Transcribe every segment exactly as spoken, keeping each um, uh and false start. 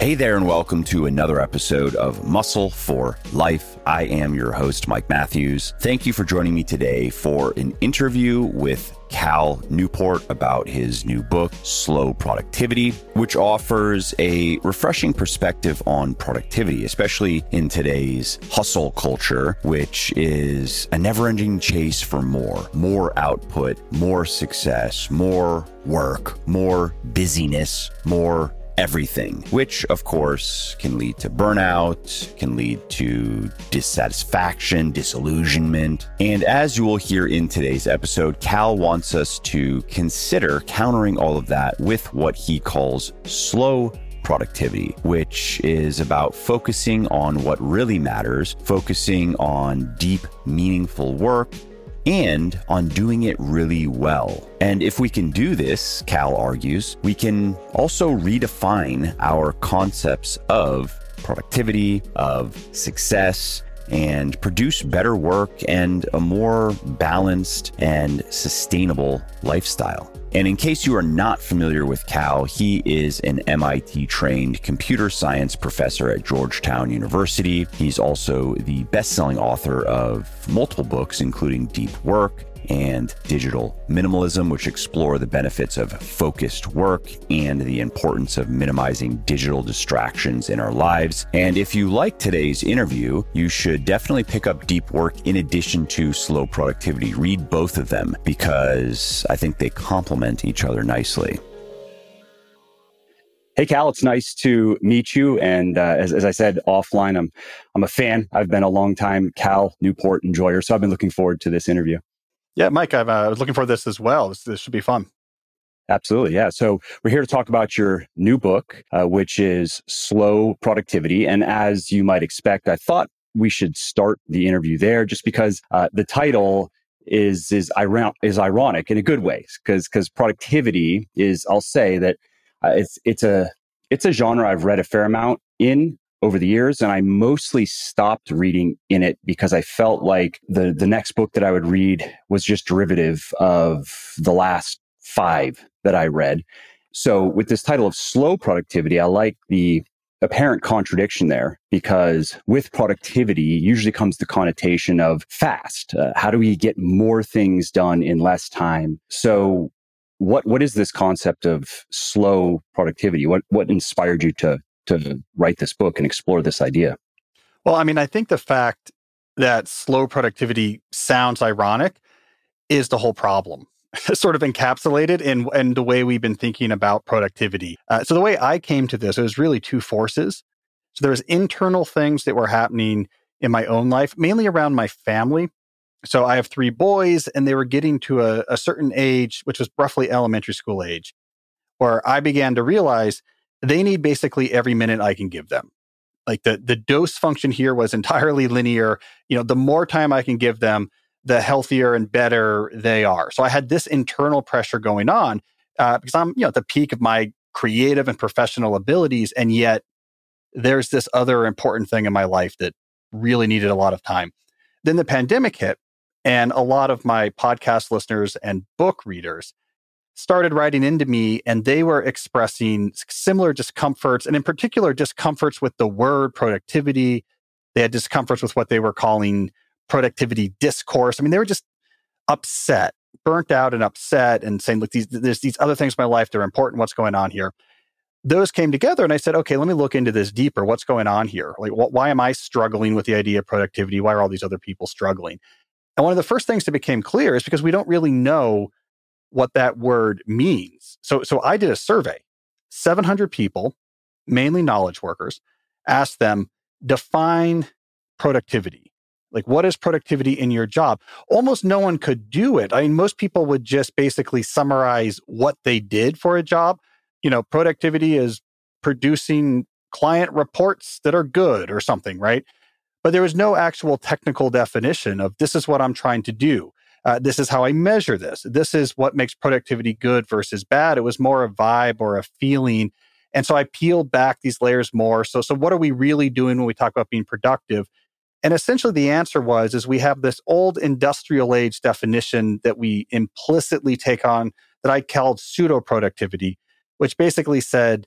Hey there, and welcome to another episode of Muscle for Life. I am your host, Mike Matthews. Thank you for joining me today for an interview with Cal Newport about his new book, Slow Productivity, which offers a refreshing perspective on productivity, especially in today's hustle culture, which is a never-ending chase for more, more output, more success, more work, more busyness, more everything, which of course can lead to burnout, can lead to dissatisfaction, disillusionment. And as you will hear in today's episode, Cal wants us to consider countering all of that with what he calls slow productivity, which is about focusing on what really matters, focusing on deep, meaningful work, and on doing it really well. And if we can do this, Cal argues, we can also redefine our concepts of productivity, of success, and produce better work and a more balanced and sustainable lifestyle. And in case you are not familiar with Cal, he is an M I T-trained computer science professor at Georgetown University. He's also the best-selling author of multiple books, including Deep Work and Digital Minimalism, which explore the benefits of focused work and the importance of minimizing digital distractions in our lives. And if you like today's interview, you should definitely pick up Deep Work in addition to Slow Productivity. Read both of them because I think they complement each other nicely. Hey, Cal, it's nice to meet you. And uh, as, as I said offline, I'm I'm a fan. I've been a long time Cal Newport enjoyer, so I've been looking forward to this interview. Yeah, Mike, I've, uh, I was looking for this as well. This, this should be fun. Absolutely. Yeah. So we're here to talk about your new book, uh, which is Slow Productivity. And as you might expect, I thought we should start the interview there just because uh, the title is is, iron- is ironic in a good way, because because productivity is, I'll say that uh, it's it's a it's a genre I've read a fair amount in over the years, and I mostly stopped reading in it because I felt like the the next book that I would read was just derivative of the last five that I read. So with this title of Slow Productivity, I like the apparent contradiction there, because with productivity usually comes the connotation of fast. Uh, how do we get more things done in less time? So what what is this concept of slow productivity? What what inspired you to to write this book and explore this idea? Well, I mean, I think the fact that slow productivity sounds ironic is the whole problem, sort of encapsulated in, in the way we've been thinking about productivity. Uh, so the way I came to this, it was really two forces. So there was internal things that were happening in my own life, mainly around my family. So I have three boys, and they were getting to a, a certain age, which was roughly elementary school age, where I began to realize they need basically every minute I can give them. Like the, the dose function here was entirely linear. You know, the more time I can give them, the healthier and better they are. So I had this internal pressure going on uh, because I'm, you know, at the peak of my creative and professional abilities. And yet there's this other important thing in my life that really needed a lot of time. Then the pandemic hit, and a lot of my podcast listeners and book readers started writing into me, and they were expressing similar discomforts, and in particular, discomforts with the word productivity. They had discomforts with what they were calling productivity discourse. I mean, they were just upset, burnt out and upset, and saying, look, these, there's these other things in my life that are important. What's going on here? Those came together, and I said, okay, let me look into this deeper. What's going on here? Like, wh- why am I struggling with the idea of productivity? Why are all these other people struggling? And one of the first things that became clear is because we don't really know what that word means. So, so I did a survey, seven hundred people, mainly knowledge workers, asked them, define productivity. Like, what is productivity in your job? Almost no one could do it. I mean, most people would just basically summarize what they did for a job. You know, productivity is producing client reports that are good or something, right? But there was no actual technical definition of this is what I'm trying to do. Uh, this is how I measure this. This is what makes productivity good versus bad. It was more a vibe or a feeling. And so I peeled back these layers more. So, so what are we really doing when we talk about being productive? And essentially the answer was, is we have this old industrial age definition that we implicitly take on that I called pseudo productivity, which basically said,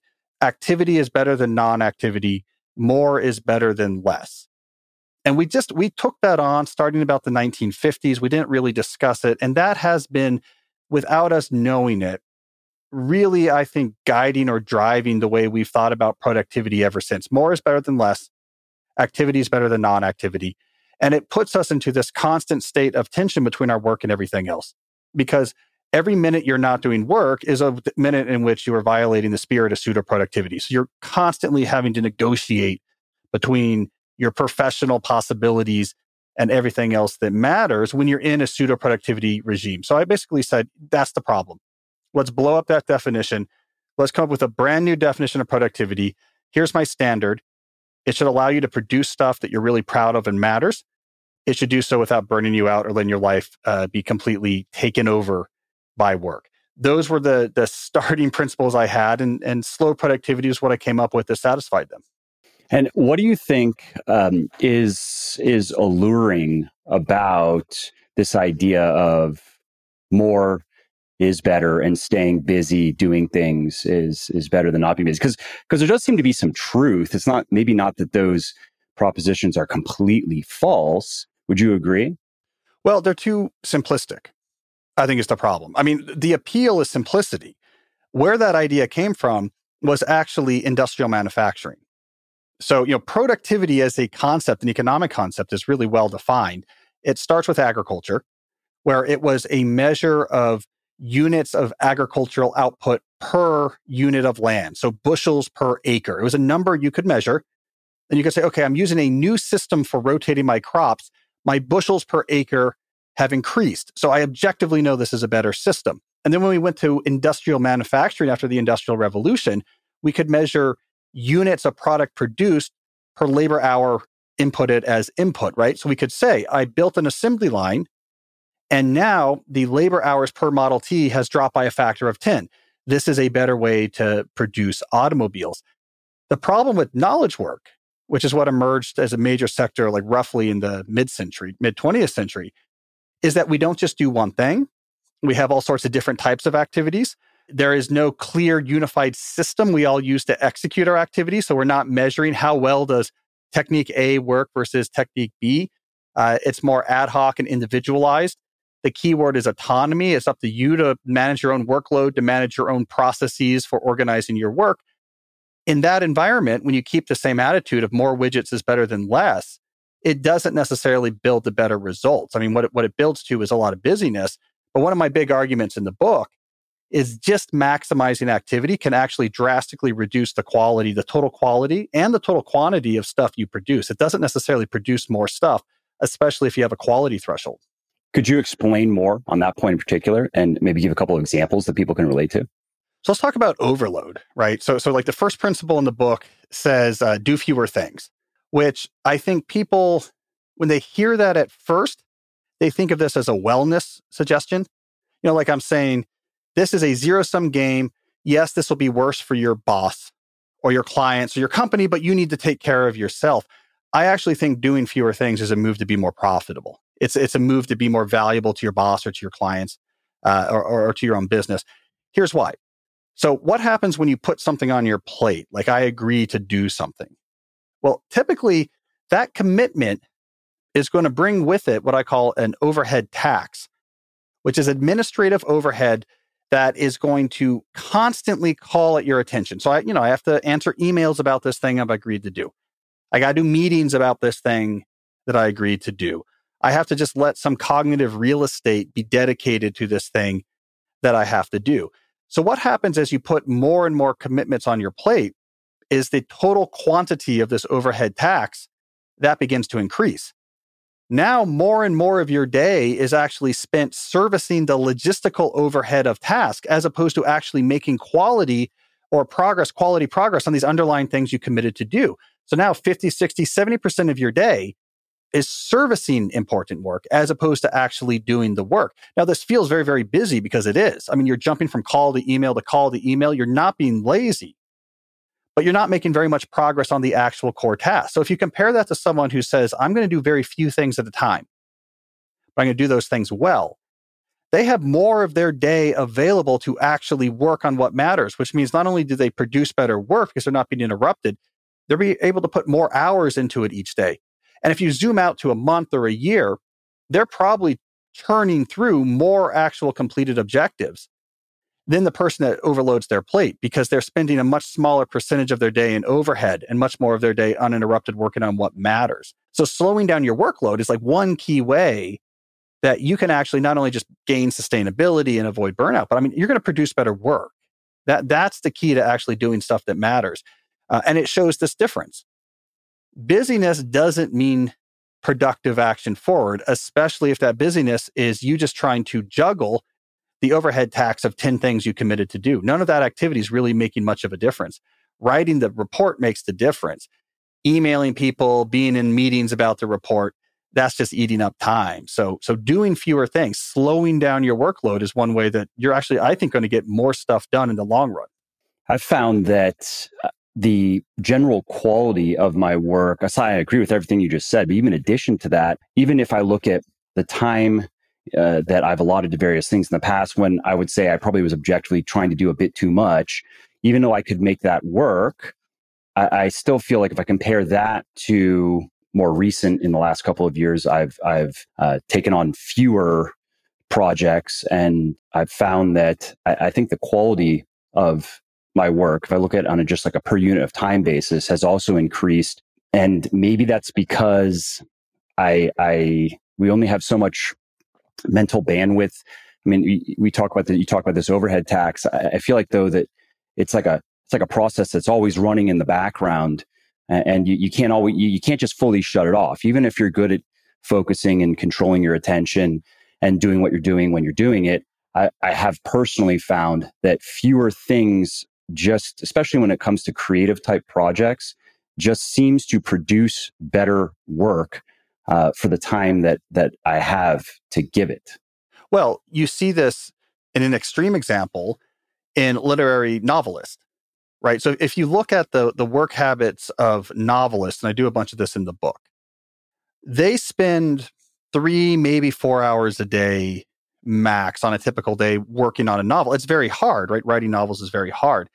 activity is better than non-activity, more is better than less. And we just, we took that on starting about the nineteen fifties. We didn't really discuss it. And that has been, without us knowing it, really, I think, guiding or driving the way we've thought about productivity ever since. More is better than less. Activity is better than non-activity. And it puts us into this constant state of tension between our work and everything else. Because every minute you're not doing work is a minute in which you are violating the spirit of pseudo-productivity. So you're constantly having to negotiate between your professional possibilities and everything else that matters when you're in a pseudo-productivity regime. So I basically said, that's the problem. Let's blow up that definition. Let's come up with a brand new definition of productivity. Here's my standard. It should allow you to produce stuff that you're really proud of and matters. It should do so without burning you out or letting your life uh, be completely taken over by work. Those were the the starting principles I had, and, and slow productivity is what I came up with that satisfied them. And what do you think um, is is alluring about this idea of more is better and staying busy doing things is is better than not being busy? Because because there does seem to be some truth. It's not maybe not that those propositions are completely false. Would you agree? Well, they're too simplistic, I think, is the problem. I mean, the appeal is simplicity. Where that idea came from was actually industrial manufacturing. So, you know, productivity as a concept, an economic concept, is really well defined. It starts with agriculture, where it was a measure of units of agricultural output per unit of land. So bushels per acre. It was a number you could measure. And you could say, okay, I'm using a new system for rotating my crops. My bushels per acre have increased. So I objectively know this is a better system. And then when we went to industrial manufacturing after the Industrial Revolution, we could measure units of product produced per labor hour inputted as input, right? So we could say, I built an assembly line, and now the labor hours per Model T has dropped by a factor of ten. This is a better way to produce automobiles. The problem with knowledge work, which is what emerged as a major sector like roughly in the mid-century, mid-twentieth century, is that we don't just do one thing. We have all sorts of different types of activities. There is no clear unified system we all use to execute our activities. So we're not measuring how well does technique A work versus technique B. Uh, it's more ad hoc and individualized. The key word is autonomy. It's up to you to manage your own workload, to manage your own processes for organizing your work. In that environment, when you keep the same attitude of more widgets is better than less, it doesn't necessarily build the better results. I mean, what it, what it builds to is a lot of busyness. But one of my big arguments in the book is just maximizing activity can actually drastically reduce the quality, the total quality and the total quantity of stuff you produce. It doesn't necessarily produce more stuff, especially if you have a quality threshold. Could you explain more on that point in particular and maybe give a couple of examples that people can relate to? So let's talk about overload, right? So, so like the first principle in the book says, uh, do fewer things, which I think people, when they hear that at first, they think of this as a wellness suggestion. You know, like I'm saying, this is a zero-sum game. Yes, this will be worse for your boss or your clients or your company, but you need to take care of yourself. I actually think doing fewer things is a move to be more profitable. It's it's a move to be more valuable to your boss or to your clients uh, or, or, or to your own business. Here's why. So what happens when you put something on your plate? Like, I agree to do something. Well, typically that commitment is going to bring with it what I call an overhead tax, which is administrative overhead that is going to constantly call at your attention. So I, you know, I have to answer emails about this thing I've agreed to do. I got to do meetings about this thing that I agreed to do. I have to just let some cognitive real estate be dedicated to this thing that I have to do. So what happens as you put more and more commitments on your plate is the total quantity of this overhead tax that begins to increase. Now, more and more of your day is actually spent servicing the logistical overhead of task, as opposed to actually making quality or progress, quality progress on these underlying things you committed to do. So now fifty, sixty, seventy percent of your day is servicing important work as opposed to actually doing the work. Now, this feels very, very busy because it is. I mean, you're jumping from call to email to call to email. You're not being lazy, but you're not making very much progress on the actual core task. So if you compare that to someone who says, I'm going to do very few things at a time, but I'm going to do those things well, they have more of their day available to actually work on what matters, which means not only do they produce better work because they're not being interrupted, they'll be able to put more hours into it each day. And if you zoom out to a month or a year, they're probably churning through more actual completed objectives than the person that overloads their plate, because they're spending a much smaller percentage of their day in overhead and much more of their day uninterrupted working on what matters. So slowing down your workload is like one key way that you can actually not only just gain sustainability and avoid burnout, but I mean, you're going to produce better work. That, that's the key to actually doing stuff that matters. Uh, and it shows this difference. Busyness doesn't mean productive action forward, especially if that busyness is you just trying to juggle the overhead tax of ten things you committed to do. None of that activity is really making much of a difference. Writing the report makes the difference. Emailing people, being in meetings about the report, that's just eating up time. So, so doing fewer things, slowing down your workload is one way that you're actually, I think, going to get more stuff done in the long run. I've found that the general quality of my work, aside, I agree with everything you just said, but even in addition to that, even if I look at the time uh, that I've allotted to various things in the past, when I would say I probably was objectively trying to do a bit too much, even though I could make that work, I, I still feel like if I compare that to more recent, in the last couple of years, I've I've uh, taken on fewer projects, and I've found that I, I think the quality of my work, if I look at it on a, just like a per unit of time basis, has also increased. And maybe that's because I I we only have so much mental bandwidth. I mean, we, we talk about the, you talk about this overhead tax. I, I feel like though that it's like a it's like a process that's always running in the background, and, and you, you can't always you, you can't just fully shut it off. Even if you're good at focusing and controlling your attention and doing what you're doing when you're doing it, I, I have personally found that fewer things, just especially when it comes to creative type projects, just seems to produce better work uh, for the time that that I have to give it. Well, you see this in an extreme example in literary novelists, right? So if you look at the the work habits of novelists, and I do a bunch of this in the book, they spend three, maybe four hours a day max on a typical day working on a novel. It's very hard, right? Writing novels is very hard.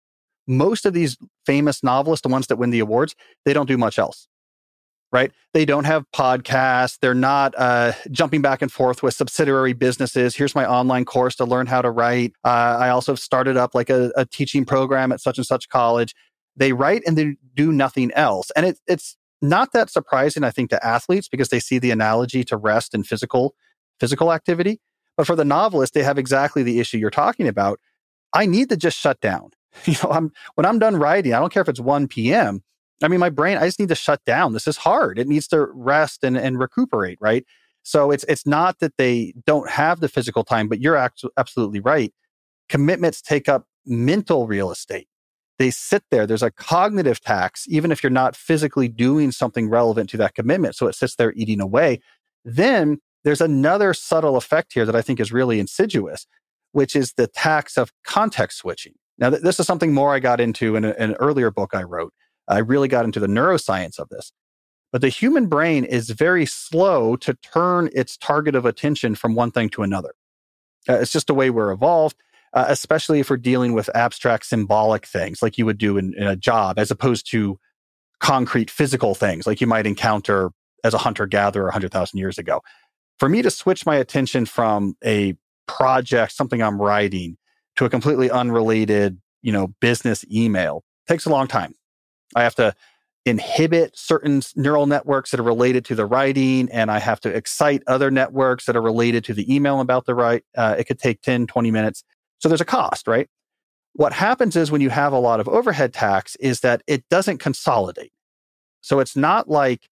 Most of these famous novelists, the ones that win the awards, they don't do much else, right? They don't have podcasts. They're not uh, jumping back and forth with subsidiary businesses. Here's my online course to learn how to write. Uh, I also started up like a, a teaching program at such and such college. They write and they do nothing else. And it, it's not that surprising, I think, to athletes, because they see the analogy to rest and physical physical activity. But for the novelist, they have exactly the issue you're talking about. I need to just shut down. You know, I'm when I'm done writing, I don't care if it's one p.m. I mean, my brain, I just need to shut down. This is hard. It needs to rest and, and recuperate, right? So it's it's not that they don't have the physical time, but you're act- absolutely right. Commitments take up mental real estate. They sit there. There's a cognitive tax, even if you're not physically doing something relevant to that commitment. So it sits there eating away. Then there's another subtle effect here that I think is really insidious, which is the tax of context switching. Now, th- this is something more I got into in, a, in an earlier book I wrote. I really got into the neuroscience of this. But the human brain is very slow to turn its target of attention from one thing to another. Uh, it's just the way we're evolved, uh, especially if we're dealing with abstract symbolic things like you would do in, in a job, as opposed to concrete physical things like you might encounter as a hunter-gatherer one hundred thousand years ago. For me to switch my attention from a project, something I'm writing, to a completely unrelated, you know, business email takes a long time. I have to inhibit certain neural networks that are related to the writing, and I have to excite other networks that are related to the email about the write. Uh, it could take ten, twenty minutes. So there's a cost, right? What happens is when you have a lot of overhead tax is that it doesn't consolidate. So it's not like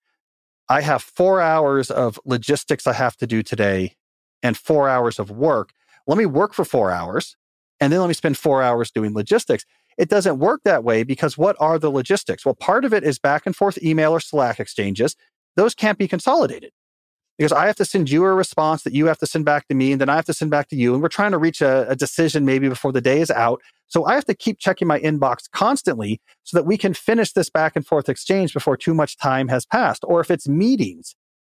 I have four hours of logistics I have to do today and four hours of work. Let me work for four hours. And then let me spend four hours doing logistics. It doesn't work that way, because what are the logistics? Well, part of it is back and forth email or Slack exchanges. Those can't be consolidated, because I have to send you a response that you have to send back to me, and then I have to send back to you. And we're trying to reach a, a decision maybe before the day is out. So I have to keep checking my inbox constantly so that we can finish this back and forth exchange before too much time has passed. Or if it's meetings,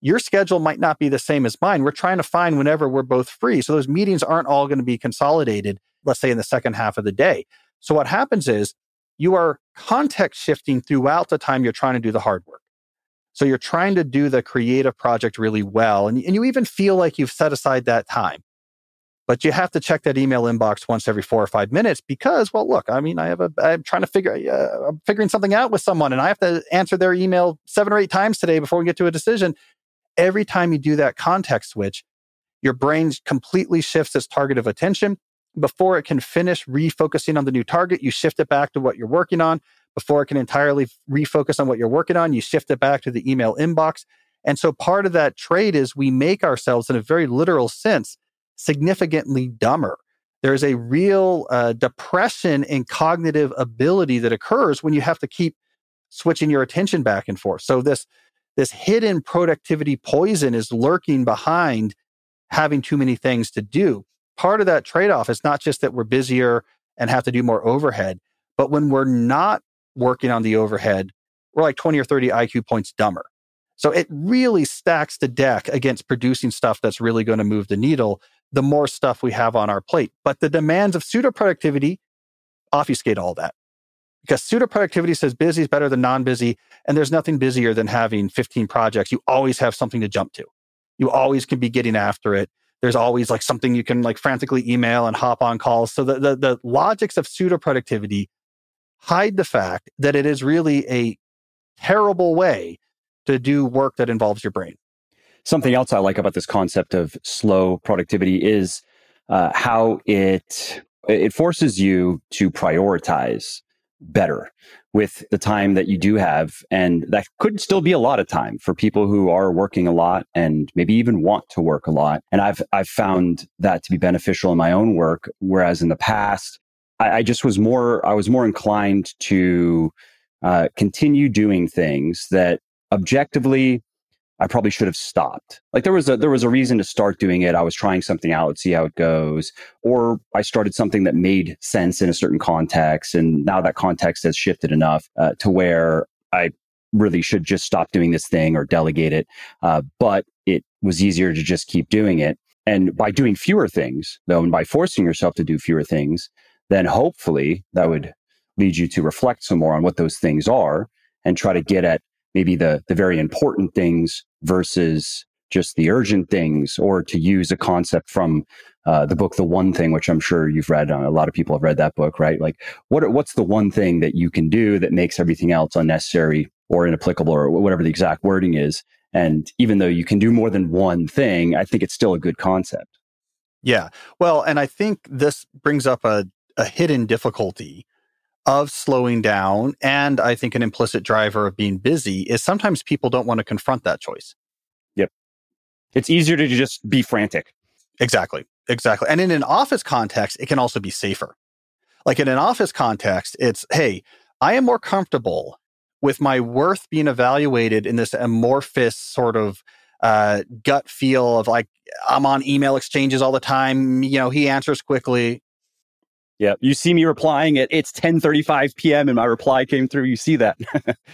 your schedule might not be the same as mine. We're trying to find whenever we're both free. So those meetings aren't all going to be consolidated, let's say in the second half of the day. So what happens is you are context shifting throughout the time you're trying to do the hard work. So you're trying to do the creative project really well. And, and you even feel like you've set aside that time. But you have to check that email inbox once every four or five minutes because, well, look, I mean, I have a, I'm trying to figure, uh, I'm figuring something out with someone and I have to answer their email seven or eight times today before we get to a decision. Every time you do that context switch, your brain completely shifts its target of attention. Before it can finish refocusing on the new target, you shift it back to what you're working on. Before it can entirely refocus on what you're working on, you shift it back to the email inbox. And so part of that trade is we make ourselves, in a very literal sense, significantly dumber. There's a real uh, depression in cognitive ability that occurs when you have to keep switching your attention back and forth. So this, this hidden productivity poison is lurking behind having too many things to do. Part of that trade-off is not just that we're busier and have to do more overhead, but when we're not working on the overhead, we're like twenty or thirty I Q points dumber. So it really stacks the deck against producing stuff that's really going to move the needle, the more stuff we have on our plate. But the demands of pseudo-productivity obfuscate all that. Because pseudo-productivity says busy is better than non-busy, and there's nothing busier than having fifteen projects. You always have something to jump to. You always can be getting after it. There's always like something you can like frantically email and hop on calls. So the, the, the logics of pseudo-productivity hide the fact that it is really a terrible way to do work that involves your brain. Something else I like about this concept of slow productivity is uh, how it it forces you to prioritize better with the time that you do have. And that could still be a lot of time for people who are working a lot and maybe even want to work a lot. And I've I've found that to be beneficial in my own work, whereas in the past, I, I just was more I was more inclined to uh, continue doing things that objectively I probably should have stopped. Like there was a there was a reason to start doing it. I was trying something out, see how it goes. Or I started something that made sense in a certain context. And now that context has shifted enough uh, to where I really should just stop doing this thing or delegate it. Uh, but it was easier to just keep doing it. And by doing fewer things, though, and by forcing yourself to do fewer things, then hopefully that would lead you to reflect some more on what those things are and try to get at maybe the the very important things versus just the urgent things, or to use a concept from uh, the book, The One Thing, which I'm sure you've read. Uh, a lot of people have read that book, right? Like, what are, what's the one thing that you can do that makes everything else unnecessary or inapplicable, or whatever the exact wording is? And even though you can do more than one thing, I think it's still a good concept. Yeah. Well, and I think this brings up a, a hidden difficulty of slowing down, and I think an implicit driver of being busy is sometimes people don't want to confront that choice. Yep. It's easier to just be frantic. Exactly. Exactly. And in an office context, it can also be safer. Like in an office context, it's, hey, I am more comfortable with my worth being evaluated in this amorphous sort of uh, gut feel of like, I'm on email exchanges all the time. You know, he answers quickly. Yeah, you see me replying at it's ten thirty-five p.m. and my reply came through. You see that.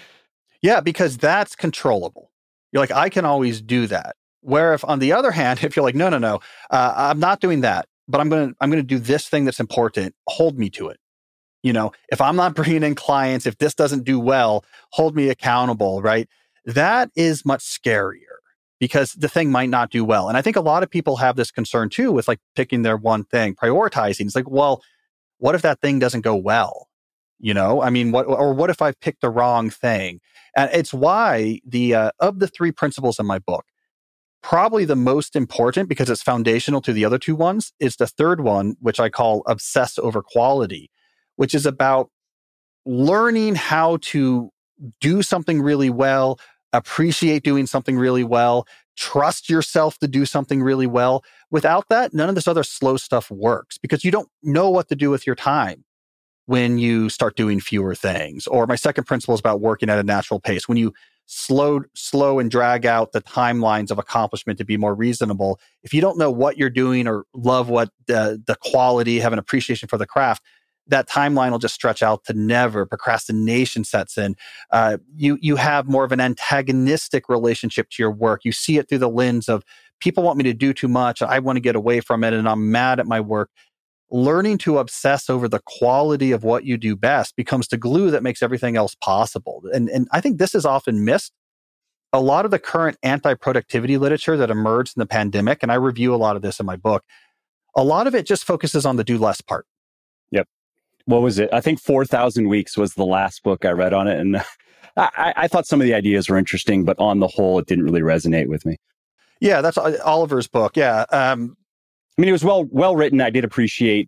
Yeah, because that's controllable. You're like, I can always do that. Where if on the other hand, if you're like, no, no, no, uh, I'm not doing that, but I'm going to I'm going to do this thing that's important. Hold me to it. You know, if I'm not bringing in clients, if this doesn't do well, hold me accountable, right? That is much scarier because the thing might not do well. And I think a lot of people have this concern too with like picking their one thing, prioritizing. It's like, well, what if that thing doesn't go well? You know, I mean, what, or what if I picked the wrong thing? And it's why the, uh, of the three principles in my book, probably the most important because it's foundational to the other two ones is the third one, which I call obsess over quality, which is about learning how to do something really well, appreciate doing something really well, trust yourself to do something really well. Without that, none of this other slow stuff works because you don't know what to do with your time when you start doing fewer things. Or my second principle is about working at a natural pace. When you slow, slow and drag out the timelines of accomplishment to be more reasonable, if you don't know what you're doing or love what the, the quality, have an appreciation for the craft, that timeline will just stretch out to never. Procrastination sets in. Uh, you you have more of an antagonistic relationship to your work. You see it through the lens of people want me to do too much. I want to get away from it, and I'm mad at my work. Learning to obsess over the quality of what you do best becomes the glue that makes everything else possible. And, and I think this is often missed. A lot of the current anti-productivity literature that emerged in the pandemic, and I review a lot of this in my book, a lot of it just focuses on the do less part. Yep. What was it? I think four thousand Weeks was the last book I read on it. And I, I thought some of the ideas were interesting, but on the whole, it didn't really resonate with me. Yeah, that's Oliver's book. Yeah. Um, I mean, it was well well written. I did appreciate.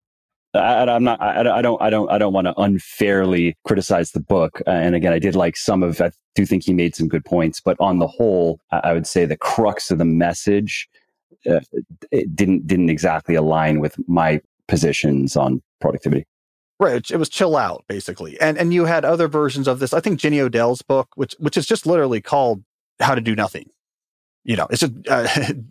I, I'm not. I, I don't. I don't. I don't want to unfairly criticize the book. Uh, and again, I did like some of. I do think he made some good points, but on the whole, I, I would say the crux of the message uh, it didn't didn't exactly align with my positions on productivity. Right. It was chill out, basically. And and you had other versions of this. I think Ginny Odell's book, which which is just literally called "How to Do Nothing." You know, it's just. Uh,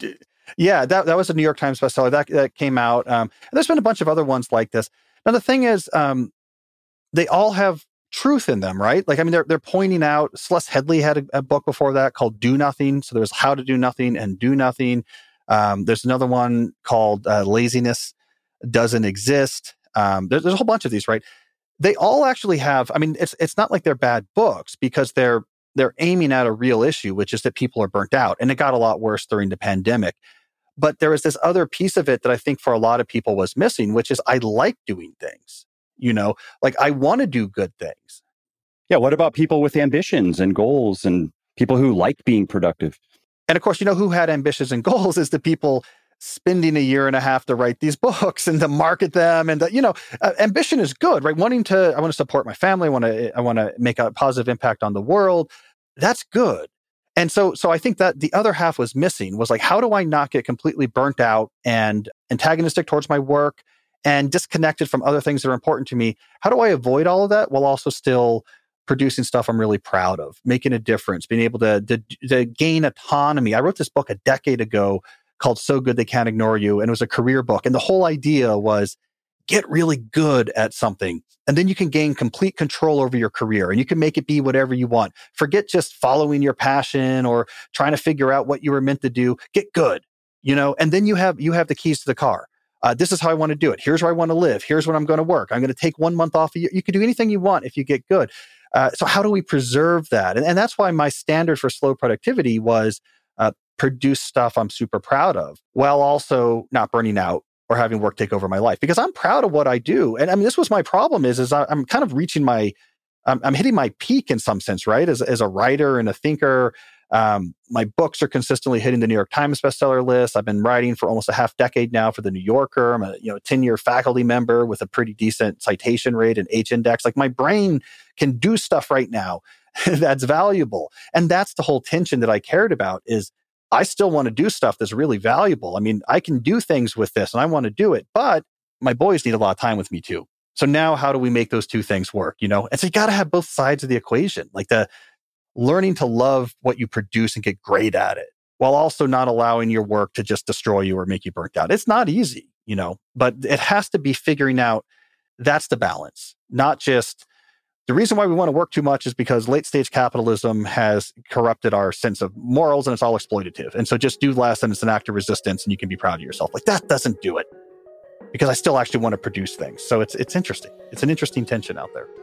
Yeah, that that was a New York Times bestseller. That that came out. Um, and there's been a bunch of other ones like this. Now, the thing is, um, they all have truth in them, right? Like, I mean, they're they're pointing out. Celeste Headley had a, a book before that called Do Nothing. So there's How to Do Nothing and Do Nothing. Um, there's another one called uh, Laziness Doesn't Exist. Um, there's, there's a whole bunch of these, right? They all actually have. I mean, it's it's not like they're bad books because they're they're aiming at a real issue, which is that people are burnt out, and it got a lot worse during the pandemic. But there was this other piece of it that I think for a lot of people was missing, which is I like doing things, you know, like I want to do good things. Yeah. What about people with ambitions and goals and people who like being productive? And of course, you know, who had ambitions and goals is the people spending a year and a half to write these books and to market them. And, the, you know, uh, ambition is good, right? Wanting to, I want to support my family. I want to, I want to make a positive impact on the world. That's good. And so, so I think that the other half was missing was like, how do I not get completely burnt out and antagonistic towards my work and disconnected from other things that are important to me? How do I avoid all of that while also still producing stuff I'm really proud of, making a difference, being able to, to, to gain autonomy? I wrote this book a decade ago called So Good They Can't Ignore You. And it was a career book. And the whole idea was get really good at something. And then you can gain complete control over your career and you can make it be whatever you want. Forget just following your passion or trying to figure out what you were meant to do. Get good, you know, and then you have, you have the keys to the car. Uh, this is how I want to do it. Here's where I want to live. Here's when I'm going to work. I'm going to take one month off a year. You can do anything you want if you get good. Uh, so how do we preserve that? And, and that's why my standard for slow productivity was uh, produce stuff I'm super proud of while also not burning out or having work take over my life, because I'm proud of what I do. And I mean, this was my problem is, is I, I'm kind of reaching my, I'm, I'm hitting my peak in some sense, right? As, as a writer and a thinker, um, my books are consistently hitting the New York Times bestseller list. I've been writing for almost a half decade now for the New Yorker. I'm a, you know, ten-year faculty member with a pretty decent citation rate and H-index. Like my brain can do stuff right now that's valuable. And that's the whole tension that I cared about is I still want to do stuff that's really valuable. I mean, I can do things with this and I want to do it, but my boys need a lot of time with me too. So now how do we make those two things work, you know? And so you got to have both sides of the equation, like the learning to love what you produce and get great at it while also not allowing your work to just destroy you or make you burnt out. It's not easy, you know, but it has to be figuring out that's the balance, not just the reason why we want to work too much is because late stage capitalism has corrupted our sense of morals and it's all exploitative. And so just do less and it's an act of resistance and you can be proud of yourself. Like that doesn't do it because I still actually want to produce things. So it's it's interesting. It's an interesting tension out there.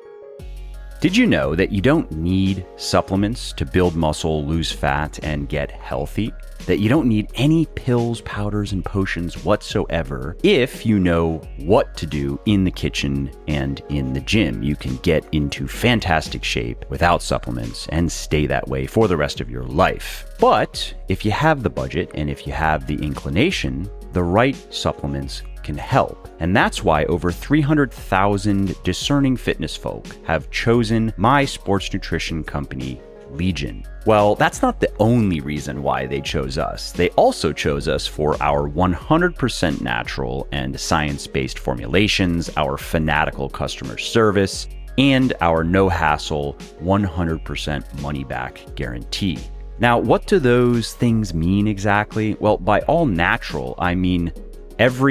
Did you know that you don't need supplements to build muscle, lose fat, and get healthy? That you don't need any pills, powders, and potions whatsoever if you know what to do in the kitchen and in the gym. You can get into fantastic shape without supplements and stay that way for the rest of your life. But if you have the budget and if you have the inclination, the right supplements can help. And that's why over three hundred thousand discerning fitness folk have chosen my sports nutrition company, Legion. Well, that's not the only reason why they chose us. They also chose us for our one hundred percent natural and science-based formulations, our fanatical customer service, and our no-hassle one hundred percent money-back guarantee. Now, what do those things mean exactly? Well, by all natural, I mean every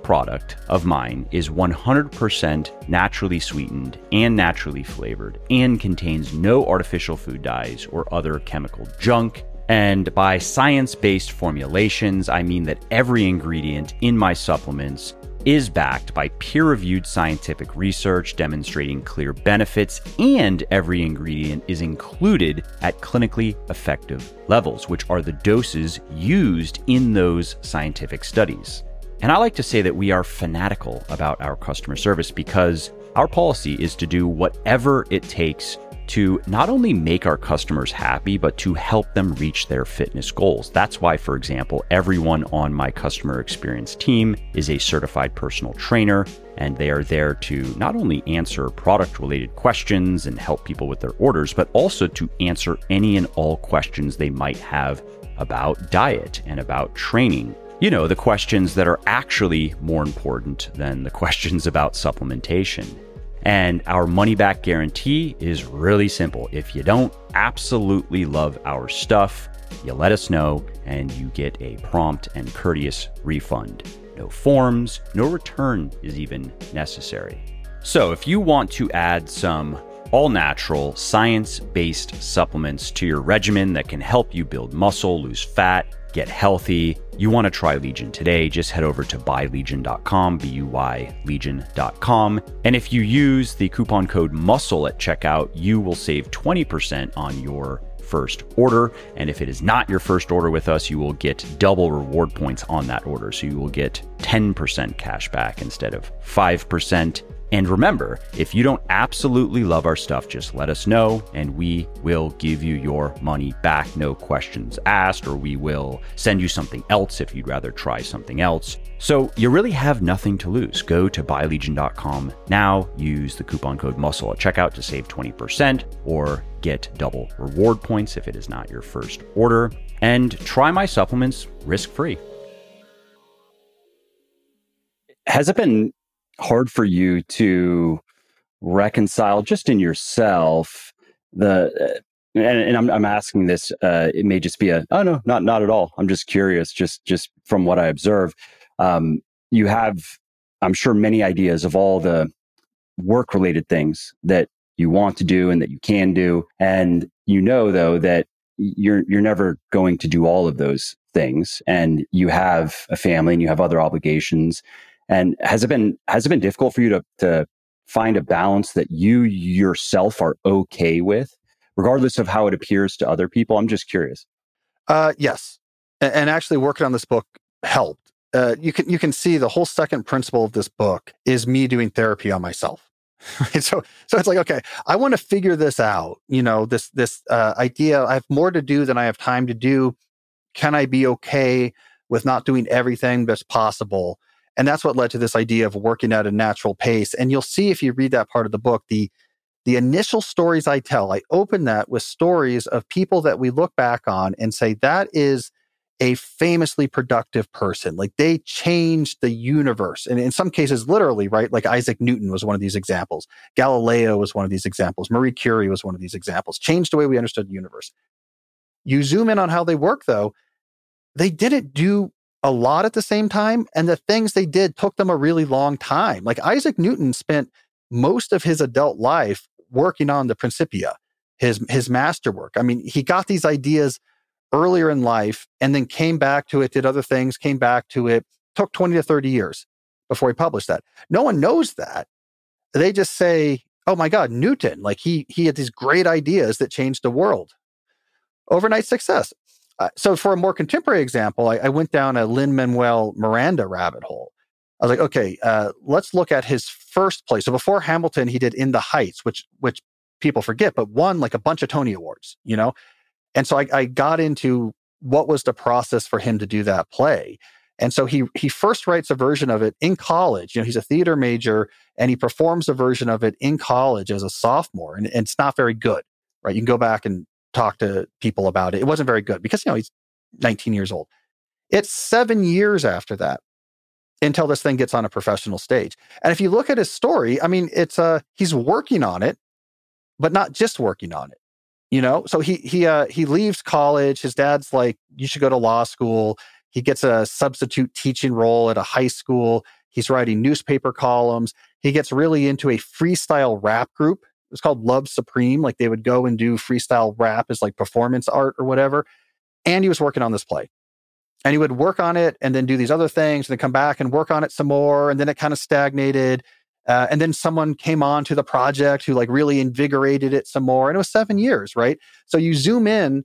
product of mine is one hundred percent naturally sweetened and naturally flavored and contains no artificial food dyes or other chemical junk. And by science-based formulations, I mean that every ingredient in my supplements is backed by peer-reviewed scientific research demonstrating clear benefits, and every ingredient is included at clinically effective levels, which are the doses used in those scientific studies. And I like to say that we are fanatical about our customer service because our policy is to do whatever it takes to not only make our customers happy, but to help them reach their fitness goals. That's why, for example, everyone on my customer experience team is a certified personal trainer, and they are there to not only answer product-related questions and help people with their orders, but also to answer any and all questions they might have about diet and about training. You know, the questions that are actually more important than the questions about supplementation. And our money-back guarantee is really simple. If you don't absolutely love our stuff, you let us know and you get a prompt and courteous refund. No forms, no return is even necessary. So if you want to add some all-natural, science-based supplements to your regimen that can help you build muscle, lose fat, get healthy, you want to try Legion today, just head over to buy legion dot com, B U Y legion dot com. And if you use the coupon code MUSCLE at checkout, you will save twenty percent on your first order. And if it is not your first order with us, you will get double reward points on that order. So you will get ten percent cash back instead of five percent. And remember, if you don't absolutely love our stuff, just let us know and we will give you your money back. No questions asked, or we will send you something else if you'd rather try something else. So you really have nothing to lose. Go to buy legion dot com now, use the coupon code MUSCLE at checkout to save twenty percent or get double reward points if it is not your first order, and try my supplements risk-free. Has it been hard for you to reconcile just in yourself the uh, and, and I'm, I'm asking this, uh, it may just be a oh no not not at all, I'm just curious, just just from what I observe. Um, you have, I'm sure, many ideas of all the work related things that you want to do and that you can do, and you know though that you're you're never going to do all of those things, and you have a family and you have other obligations. And has it been has it been difficult for you to to find a balance that you yourself are okay with, regardless of how it appears to other people? I'm just curious. Uh, yes, and, and actually, working on this book helped. Uh, you can you can see the whole second principle of this book is me doing therapy on myself. so so it's like, okay, I want to figure this out. You know, this this uh, idea. I have more to do than I have time to do. Can I be okay with not doing everything that's possible? And that's what led to this idea of working at a natural pace. And you'll see if you read that part of the book, the the initial stories I tell, I open that with stories of people that we look back on and say, that is a famously productive person. Like they changed the universe. And in some cases, literally, right? Like Isaac Newton was one of these examples. Galileo was one of these examples. Marie Curie was one of these examples. Changed the way we understood the universe. You zoom in on how they work, though, they didn't do a lot at the same time, and the things they did took them a really long time. Like Isaac Newton spent most of his adult life working on the Principia, his his masterwork. I mean, he got these ideas earlier in life and then came back to it, did other things, came back to it, took twenty to thirty years before he published that. No one knows that. They just say, oh my God, Newton, like he he had these great ideas that changed the world. Overnight success. Uh, so for a more contemporary example, I, I went down a Lin-Manuel Miranda rabbit hole. I was like, okay, uh, let's look at his first play. So before Hamilton, he did In the Heights, which which people forget, but won like a bunch of Tony Awards, you know? And so I, I got into what was the process for him to do that play. And so he he first writes a version of it in college. You know, he's a theater major, and he performs a version of it in college as a sophomore, and, and it's not very good, right? You can go back and talk to people about it. It wasn't very good because, you know, he's nineteen years old. It's seven years after that until this thing gets on a professional stage. And if you look at his story, I mean, it's uh he's working on it, but not just working on it. You know, so he he uh he leaves college. His dad's like, you should go to law school. He gets a substitute teaching role at a high school. He's writing newspaper columns. He gets really into a freestyle rap group. It was called Love Supreme. Like they would go and do freestyle rap as like performance art or whatever. And he was working on this play. And he would work on it and then do these other things and then come back and work on it some more. And then it kind of stagnated. Uh, and then someone came on to the project who like really invigorated it some more. And it was seven years, right? So you zoom in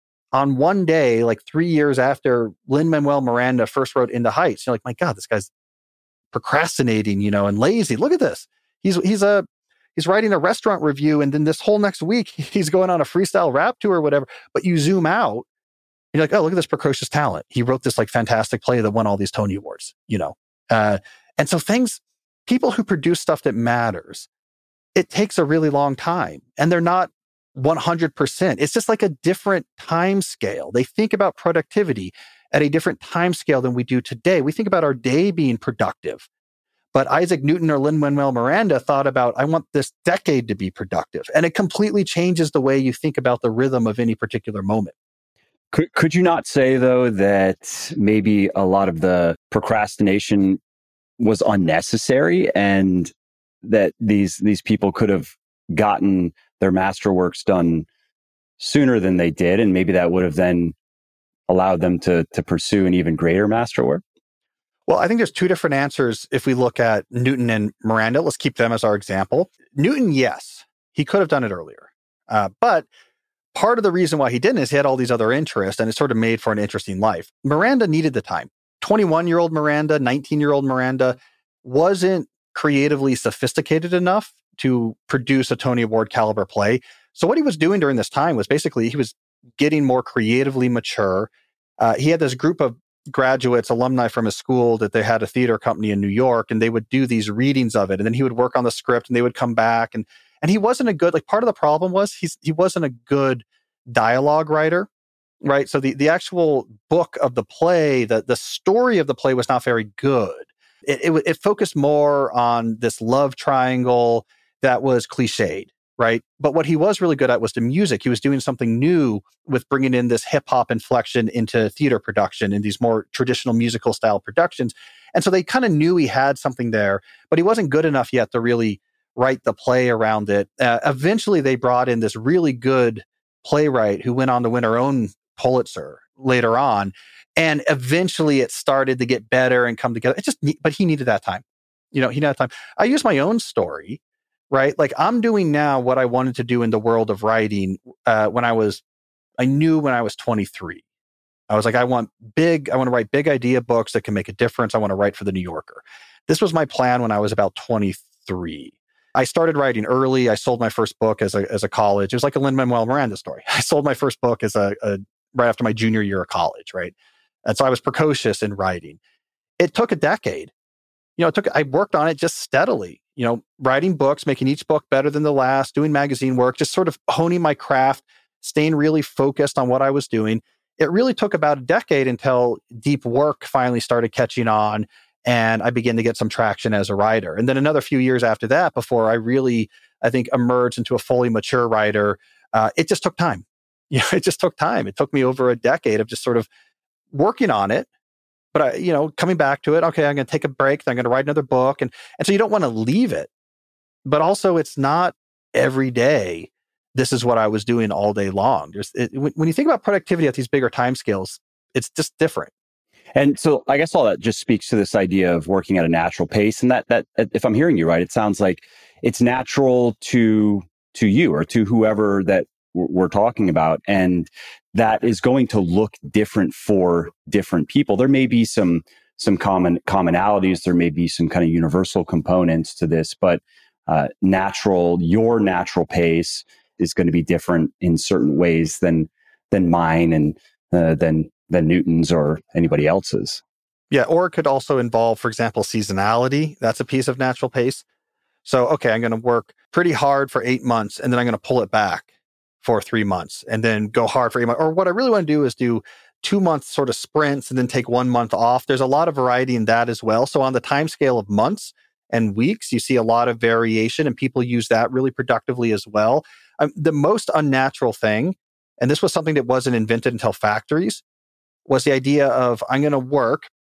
on one day, like three years after Lin-Manuel Miranda first wrote In the Heights. You're like, my God, this guy's procrastinating, you know, and lazy. Look at this. He's he's a he's writing a restaurant review, and then this whole next week he's going on a freestyle rap tour or whatever. But you zoom out, you're like, oh, look at this precocious talent. He wrote this like fantastic play that won all these Tony Awards, you know. Uh, and so things, people who produce stuff that matters, it takes a really long time, and they're not one hundred percent. It's just like a different time scale. They think about productivity at a different time scale than we do today. We think about our day being productive. But Isaac Newton or Lin-Manuel Miranda thought about, I want this decade to be productive. And it completely changes the way you think about the rhythm of any particular moment. Could could you not say, though, that maybe a lot of the procrastination was unnecessary and that these these people could have gotten their masterworks done sooner than they did, and maybe that would have then allowed them to to pursue an even greater masterwork? Well, I think there's two different answers if we look at Newton and Miranda. Let's keep them as our example. Newton, yes, he could have done it earlier. Uh, but part of the reason why he didn't is he had all these other interests, and it sort of made for an interesting life. Miranda needed the time. twenty-one-year-old Miranda, nineteen-year-old Miranda wasn't creatively sophisticated enough to produce a Tony Award caliber play. So what he was doing during this time was basically he was getting more creatively mature. Uh, he had this group of graduates, alumni from his school, that they had a theater company in New York, and they would do these readings of it. And then he would work on the script, and they would come back. And and he wasn't a good, like part of the problem was he's he wasn't a good dialogue writer, right? So the, the actual book of the play, the, the story of the play was not very good. It, it, it focused more on this love triangle that was cliched, right? But what he was really good at was the music. He was doing something new with bringing in this hip hop inflection into theater production and these more traditional musical style productions. And so they kind of knew he had something there, but he wasn't good enough yet to really write the play around it. Uh, eventually, they brought in this really good playwright who went on to win her own Pulitzer later on. And eventually it started to get better and come together. It just, but he needed that time. You know, he needed that time. I use my own story, right? Like I'm doing now what I wanted to do in the world of writing uh, when I was, I knew when I was twenty-three. I was like, I want big, I want to write big idea books that can make a difference. I want to write for the New Yorker. This was my plan when I was about twenty-three. I started writing early. I sold my first book as a as a college. It was like a Lin-Manuel Miranda story. I sold my first book as a, a right after my junior year of college, right? And so I was precocious in writing. It took a decade. You know, it took I worked on it just steadily, you know, writing books, making each book better than the last, doing magazine work, just sort of honing my craft, staying really focused on what I was doing. It really took about a decade until deep work finally started catching on. And I began to get some traction as a writer. And then another few years after that, before I really, I think, emerged into a fully mature writer, uh, it just took time. You know, it just took time. It took me over a decade of just sort of working on it. But, I, you know, coming back to it, okay, I'm going to take a break. Then I'm going to write another book. And, and so you don't want to leave it. But also, it's not every day, this is what I was doing all day long. There's, it, when you think about productivity at these bigger timescales, it's just different. And so I guess all that just speaks to this idea of working at a natural pace. And that, that if I'm hearing you right, it sounds like it's natural to, to you or to whoever that we're talking about. And that is going to look different for different people. There may be some, some common commonalities. There may be some kind of universal components to this, but uh, natural, your natural pace is going to be different in certain ways than, than mine and uh, than, than Newton's or anybody else's. Yeah, or it could also involve, for example, seasonality. That's a piece of natural pace. So, okay, I'm going to work pretty hard for eight months, and then I'm going to pull it back for three months, and then go hard for eight months. Or what I really want to do is do two months sort of sprints, and then take one month off. There's a lot of variety in that as well. So on the time scale of months and weeks, you see a lot of variation, and people use that really productively as well. Um, the most unnatural thing, and this was something that wasn't invented until factories, was the idea of I'm going to work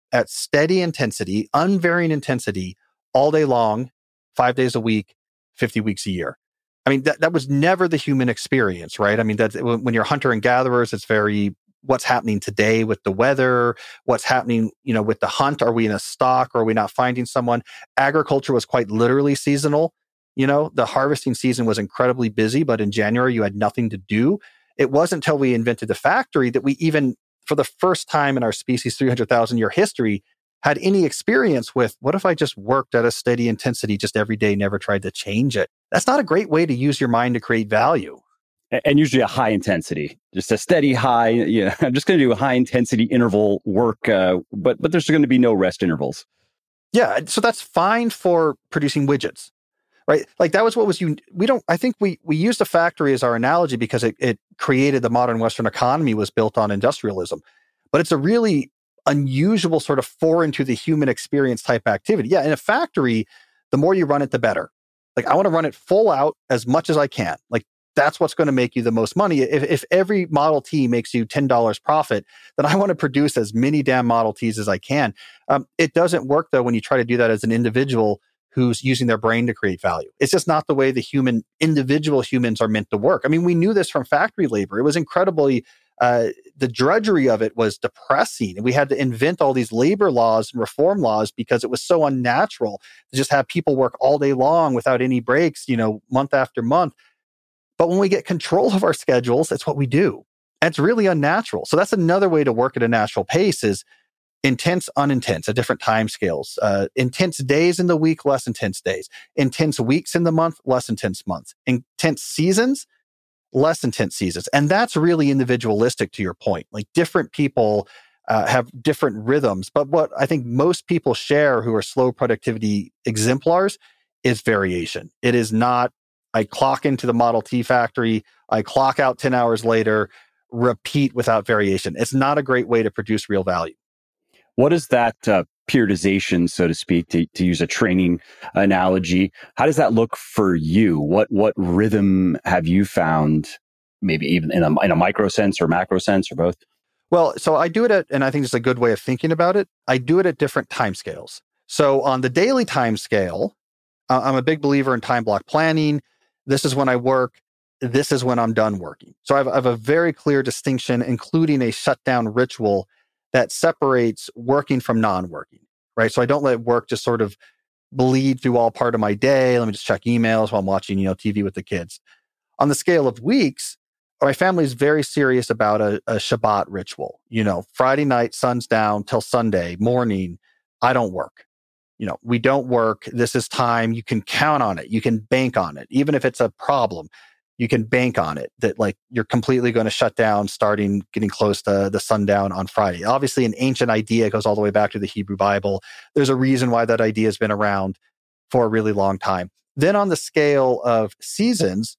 at steady intensity, unvarying intensity, all day long, five days a week, fifty weeks a year. I mean, that, that was never the human experience, right? I mean, that's when you're hunter and gatherers, it's very what's happening today with the weather, what's happening, you know, with the hunt. Are we in a stock? Or are we not finding someone? Agriculture was quite literally seasonal. You know, the harvesting season was incredibly busy, but in January, you had nothing to do. It wasn't until we invented the factory that we even, for the first time in our species' three hundred thousand year history, had any experience with, what if I just worked at a steady intensity just every day, never tried to change it? That's not a great way to use your mind to create value. And usually a high intensity, just a steady high, yeah, I'm just going to do a high intensity interval work, uh, but but there's going to be no rest intervals. Yeah, so that's fine for producing widgets, right? Like that was what was, un- we don't, I think we we used a factory as our analogy because it, it created the modern Western economy was built on industrialism. But it's a really unusual sort of foreign to the human experience type activity. Yeah, in a factory, the more you run it, the better. Like I want to run it full out as much as I can. Like that's what's going to make you the most money. If, if every Model T makes you ten dollars profit, then I want to produce as many damn Model Ts as I can. Um, it doesn't work, though, when you try to do that as an individual who's using their brain to create value. It's just not the way the human, individual humans are meant to work. I mean, we knew this from factory labor. It was incredibly, uh, the drudgery of it was depressing. And we had to invent all these labor laws and reform laws because it was so unnatural to just have people work all day long without any breaks, you know, month after month. But when we get control of our schedules, that's what we do. And it's really unnatural. So that's another way to work at a natural pace is intense, unintense at different time scales. Uh, intense days in the week, less intense days. Intense weeks in the month, less intense months. Intense seasons, less intense seasons. And that's really individualistic to your point. Like different people uh, have different rhythms. But what I think most people share who are slow productivity exemplars is variation. It is not, I clock into the Model T factory, I clock out ten hours later, repeat without variation. It's not a great way to produce real value. What is that uh, periodization, so to speak, to, to use a training analogy? How does that look for you? What what rhythm have you found, maybe even in a, in a micro sense or macro sense or both? Well, so I do it at, and I think it's a good way of thinking about it, I do it at different time scales. So on the daily time scale, uh, I'm a big believer in time block planning. This is when I work. This is when I'm done working. So I have, I have a very clear distinction, including a shutdown ritual that separates working from non-working, right? So I don't let work just sort of bleed through all part of my day. Let me just check emails while I'm watching, you know, T V with the kids. On the scale of weeks, my family is very serious about a, a Shabbat ritual. You know, Friday night, sun's down till Sunday morning. I don't work. You know, we don't work. This is time. You can count on it. You can bank on it. Even if it's a problem, you can bank on it that like you're completely going to shut down starting getting close to the sundown on Friday. Obviously, an ancient idea goes all the way back to the Hebrew Bible. There's a reason why that idea has been around for a really long time. Then on the scale of seasons,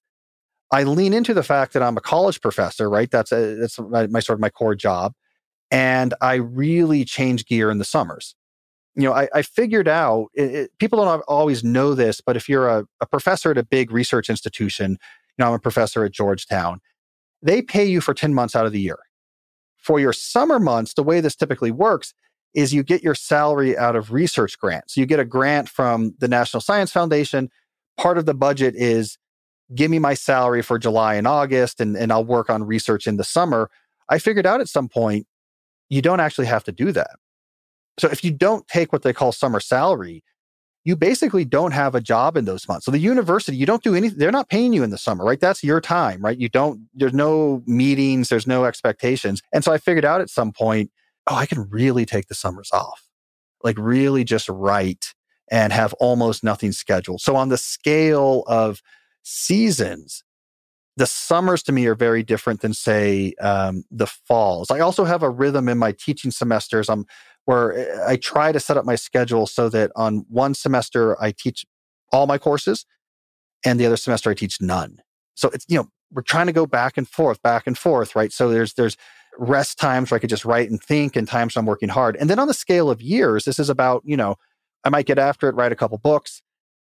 I lean into the fact that I'm a college professor, right? That's a, that's my, my sort of my core job. And I really change gear in the summers. You know, I, I figured out, it, it, people don't always know this, but if you're a, a professor at a big research institution, you know, I'm a professor at Georgetown, they pay you for ten months out of the year. For your summer months, the way this typically works is you get your salary out of research grants. So you get a grant from the National Science Foundation. Part of the budget is give me my salary for July and August, and, and I'll work on research in the summer. I figured out at some point, you don't actually have to do that. So if you don't take what they call summer salary, you basically don't have a job in those months. So the university, you don't do anything. They're not paying you in the summer, right? That's your time, right? You don't, there's no meetings, there's no expectations. And so I figured out at some point, oh, I can really take the summers off, like really just write and have almost nothing scheduled. So on the scale of seasons, the summers to me are very different than, say, um, the falls. I also have a rhythm in my teaching semesters. I'm where I try to set up my schedule so that on one semester I teach all my courses and the other semester I teach none. So it's, you know, we're trying to go back and forth, back and forth, right? So there's there's rest times where I could just write and think and times when I'm working hard. And then on the scale of years, this is about, you know, I might get after it, write a couple books.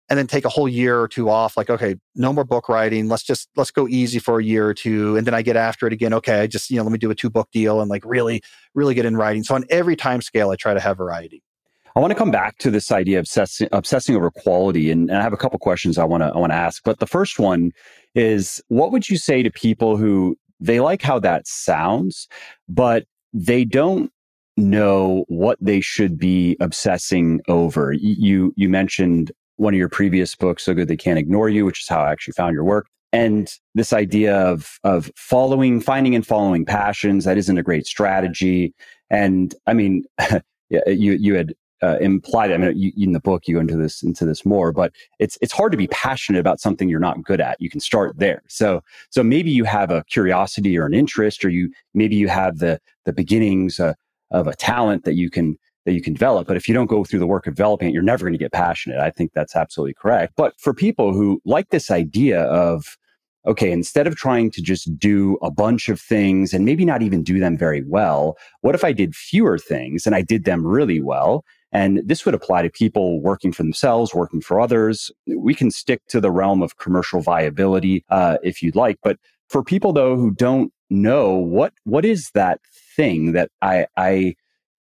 and then take a whole year or two off. Like, okay, no more book writing. Let's just, let's go easy for a year or two. And then I get after it again. Okay, I just, you know, let me do a two book deal and like really, really get in writing. So on every time scale, I try to have variety. I want to come back to this idea of obsessing, obsessing over quality. And, and I have a couple questions I want to, I want to ask. But the first one is, what would you say to people who they like how that sounds, but they don't know what they should be obsessing over? You, you mentioned one of your previous books, So Good They Can't Ignore You, which is how I actually found your work. And this idea of, of following, finding and following passions, that isn't a great strategy. And I mean, you, you had uh, implied, I mean, you, in the book, you go into this, into this more, but it's, it's hard to be passionate about something you're not good at. You can start there. So, so maybe you have a curiosity or an interest, or you, maybe you have the, the beginnings uh, of a talent that you can, that you can develop. But if you don't go through the work of developing it, you're never going to get passionate. I think that's absolutely correct. But for people who like this idea of, okay, instead of trying to just do a bunch of things and maybe not even do them very well, what if I did fewer things and I did them really well? And this would apply to people working for themselves, working for others. We can stick to the realm of commercial viability uh, if you'd like. But for people, though, who don't know, what what is that thing that I, I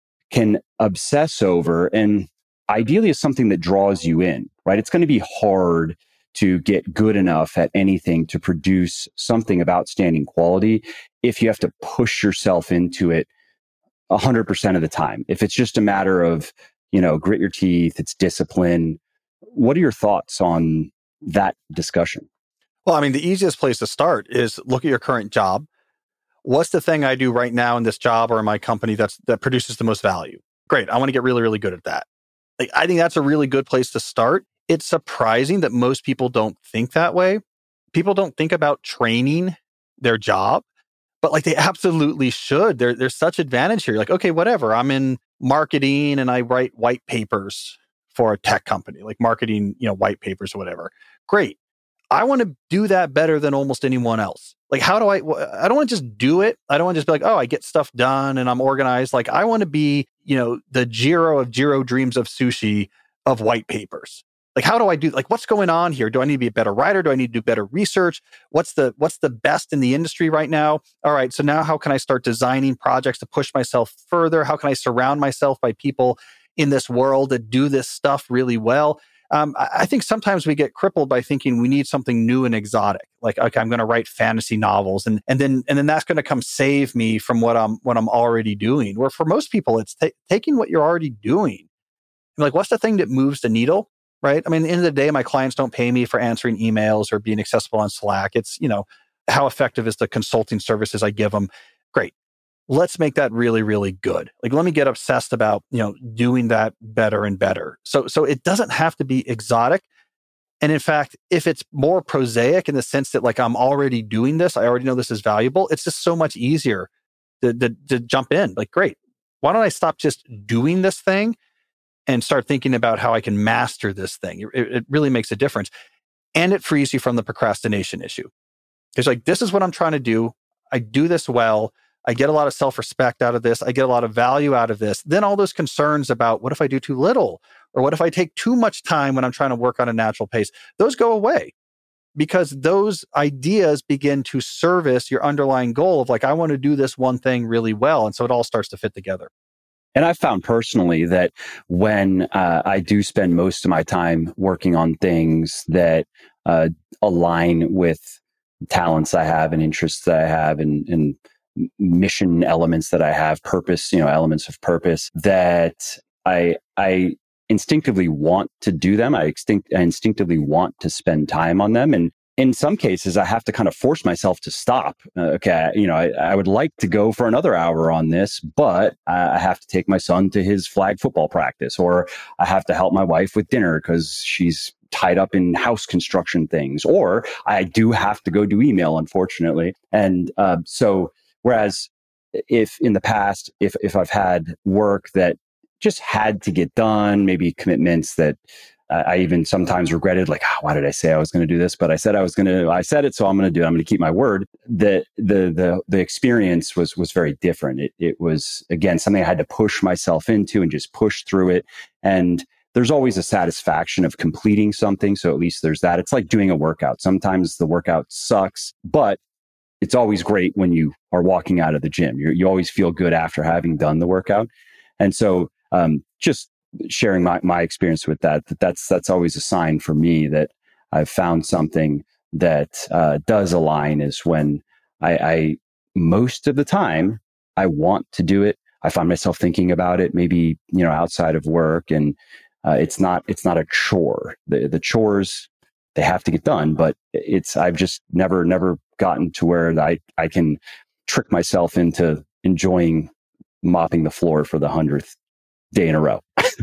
can obsess over, and ideally is something that draws you in, right? It's going to be hard to get good enough at anything to produce something of outstanding quality if you have to push yourself into it one hundred percent of the time. If it's just a matter of, you know, grit your teeth, it's discipline. What are your thoughts on that discussion? Well, I mean, the easiest place to start is look at your current job. What's the thing I do right now in this job or in my company that's that produces the most value? Great. I want to get really, really good at that. Like, I think that's a really good place to start. It's surprising that most people don't think that way. People don't think about training their job, but like they absolutely should. There, there's such advantage here. Like, okay, whatever. I'm in marketing and I write white papers for a tech company, like marketing, you know, white papers or whatever. Great. I want to do that better than almost anyone else. Like, how do I, I don't want to just do it. I don't want to just be like, oh, I get stuff done and I'm organized. Like, I want to be, you know, the Jiro of Jiro Dreams of Sushi of white papers. Like, how do I do, like, what's going on here? Do I need to be a better writer? Do I need to do better research? What's the, what's the best in the industry right now? All right. So now how can I start designing projects to push myself further? How can I surround myself by people in this world that do this stuff really well? Um, I think sometimes we get crippled by thinking we need something new and exotic. Like, okay, I'm going to write fantasy novels, and and then and then that's going to come save me from what I'm what I'm already doing. Where for most people, it's t- taking what you're already doing. Like, what's the thing that moves the needle, right? I mean, at the end of the day, my clients don't pay me for answering emails or being accessible on Slack. It's, you know, how effective is the consulting services I give them? Great. Let's make that really, really good. Like, let me get obsessed about, you know, doing that better and better. So, so it doesn't have to be exotic. And in fact, if it's more prosaic in the sense that like, I'm already doing this, I already know this is valuable, it's just so much easier to, to, to jump in. Like, great. Why don't I stop just doing this thing and start thinking about how I can master this thing? It, it really makes a difference. And it frees you from the procrastination issue. It's like, this is what I'm trying to do. I do this well. I get a lot of self-respect out of this. I get a lot of value out of this. Then all those concerns about what if I do too little? Or what if I take too much time when I'm trying to work on a natural pace? Those go away because those ideas begin to service your underlying goal of like, I want to do this one thing really well. And so it all starts to fit together. And I've found personally that when uh, I do spend most of my time working on things that uh, align with talents I have and interests that I have and, and mission elements that I have, purpose, you know, elements of purpose, that I I instinctively want to do them. I, instinct, I instinctively want to spend time on them. And in some cases, I have to kind of force myself to stop. Uh, okay, you know, I, I would like to go for another hour on this, but I have to take my son to his flag football practice, or I have to help my wife with dinner because she's tied up in house construction things, or I do have to go do email, unfortunately. And uh, so, whereas if in the past, if if I've had work that just had to get done, maybe commitments that uh, I even sometimes regretted, like, oh, why did I say I was going to do this? But I said I was going to, I said it, so I'm going to do it. I'm going to keep my word. The, the, the, the experience was, was very different. It, it was, again, something I had to push myself into and just push through it. And there's always a satisfaction of completing something. So at least there's that. It's like doing a workout. Sometimes the workout sucks, but it's always great when you are walking out of the gym. You're, you always feel good after having done the workout. And so um, just sharing my, my experience with that, that, that's that's always a sign for me that I've found something that uh, does align is when I, I, most of the time, I want to do it. I find myself thinking about it, maybe, you know, outside of work, and uh, it's not, it's not a chore. The, the chores, they have to get done, but it's, I've just never, never gotten to where I, I can trick myself into enjoying mopping the floor for the hundredth day in a row.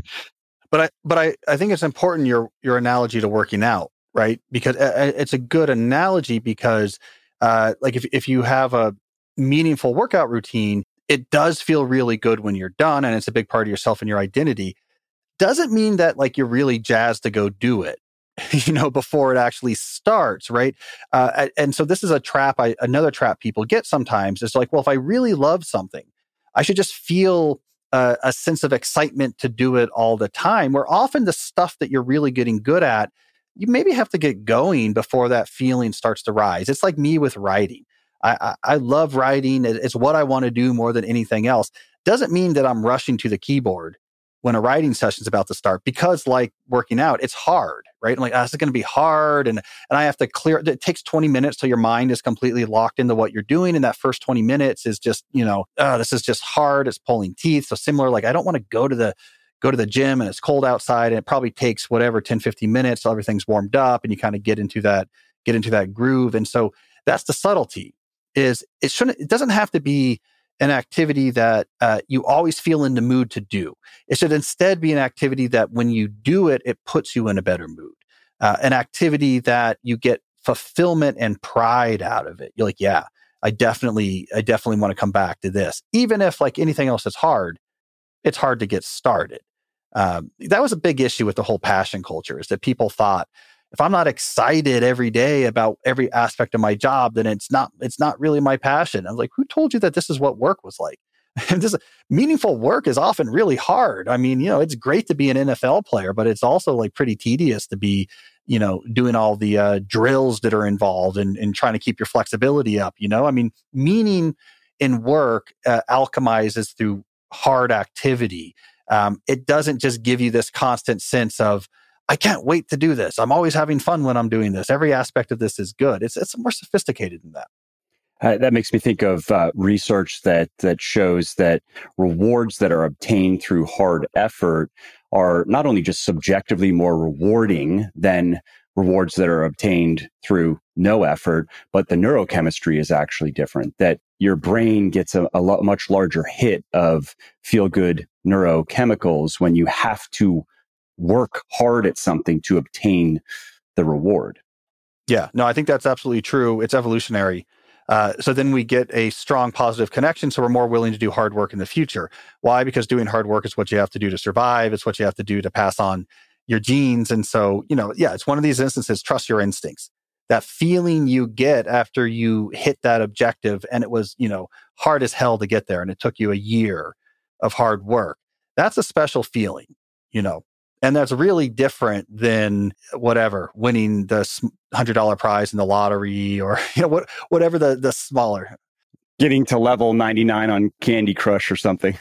But I, but I, I think it's important, your, your analogy to working out, right? Because it's a good analogy because, uh, like if, if you have a meaningful workout routine, it does feel really good when you're done, and it's a big part of yourself and your identity. Doesn't mean that like you're really jazzed to go do it, you know, before it actually starts, right? Uh, and so this is a trap, I, another trap people get sometimes. It's like, well, if I really love something, I should just feel uh, a sense of excitement to do it all the time, where often the stuff that you're really getting good at, you maybe have to get going before that feeling starts to rise. It's like me with writing. I, I, I love writing. It's what I want to do more than anything else. Doesn't mean that I'm rushing to the keyboard when a writing session's about to start, because like working out, it's hard, right? I'm like, oh, this is going to be hard. And, and I have to clear, it takes twenty minutes till your mind is completely locked into what you're doing. And that first twenty minutes is just, you know, oh, this is just hard. It's pulling teeth. So similar, like I don't want to go to the, go to the gym and it's cold outside and it probably takes whatever, ten, fifteen minutes till everything's warmed up and you kind of get into that, get into that groove. And so that's the subtlety, is it shouldn't, it doesn't have to be an activity that uh, you always feel in the mood to do. It should instead be an activity that when you do it, it puts you in a better mood. Uh, an activity that you get fulfillment and pride out of it. You're like, yeah, I definitely, I definitely want to come back to this. Even if like anything else is hard, it's hard to get started. Um, that was a big issue with the whole passion culture, is that people thought, if I'm not excited every day about every aspect of my job, then it's not, it's not really my passion. I was like, who told you that this is what work was like? This meaningful work is often really hard. I mean, you know, it's great to be an N F L player, but it's also like pretty tedious to be, you know, doing all the uh, drills that are involved and, and trying to keep your flexibility up. You know, I mean, meaning in work uh, alchemizes through hard activity. Um, it doesn't just give you this constant sense of, I can't wait to do this. I'm always having fun when I'm doing this. Every aspect of this is good. It's it's more sophisticated than that. Uh, that makes me think of uh, research that that shows that rewards that are obtained through hard effort are not only just subjectively more rewarding than rewards that are obtained through no effort, but the neurochemistry is actually different. That your brain gets a, a lot, much larger hit of feel-good neurochemicals when you have to work hard at something to obtain the reward. Yeah, no, I think that's absolutely true. It's evolutionary. Uh, so then we get a strong positive connection. So we're more willing to do hard work in the future. Why? Because doing hard work is what you have to do to survive. It's what you have to do to pass on your genes. And so, you know, yeah, it's one of these instances, trust your instincts. That feeling you get after you hit that objective, and it was, you know, hard as hell to get there, and it took you a year of hard work. That's a special feeling, you know. And that's really different than whatever, winning the one hundred dollars prize in the lottery, or, you know, what, whatever the, the smaller. Getting to level ninety-nine on Candy Crush or something.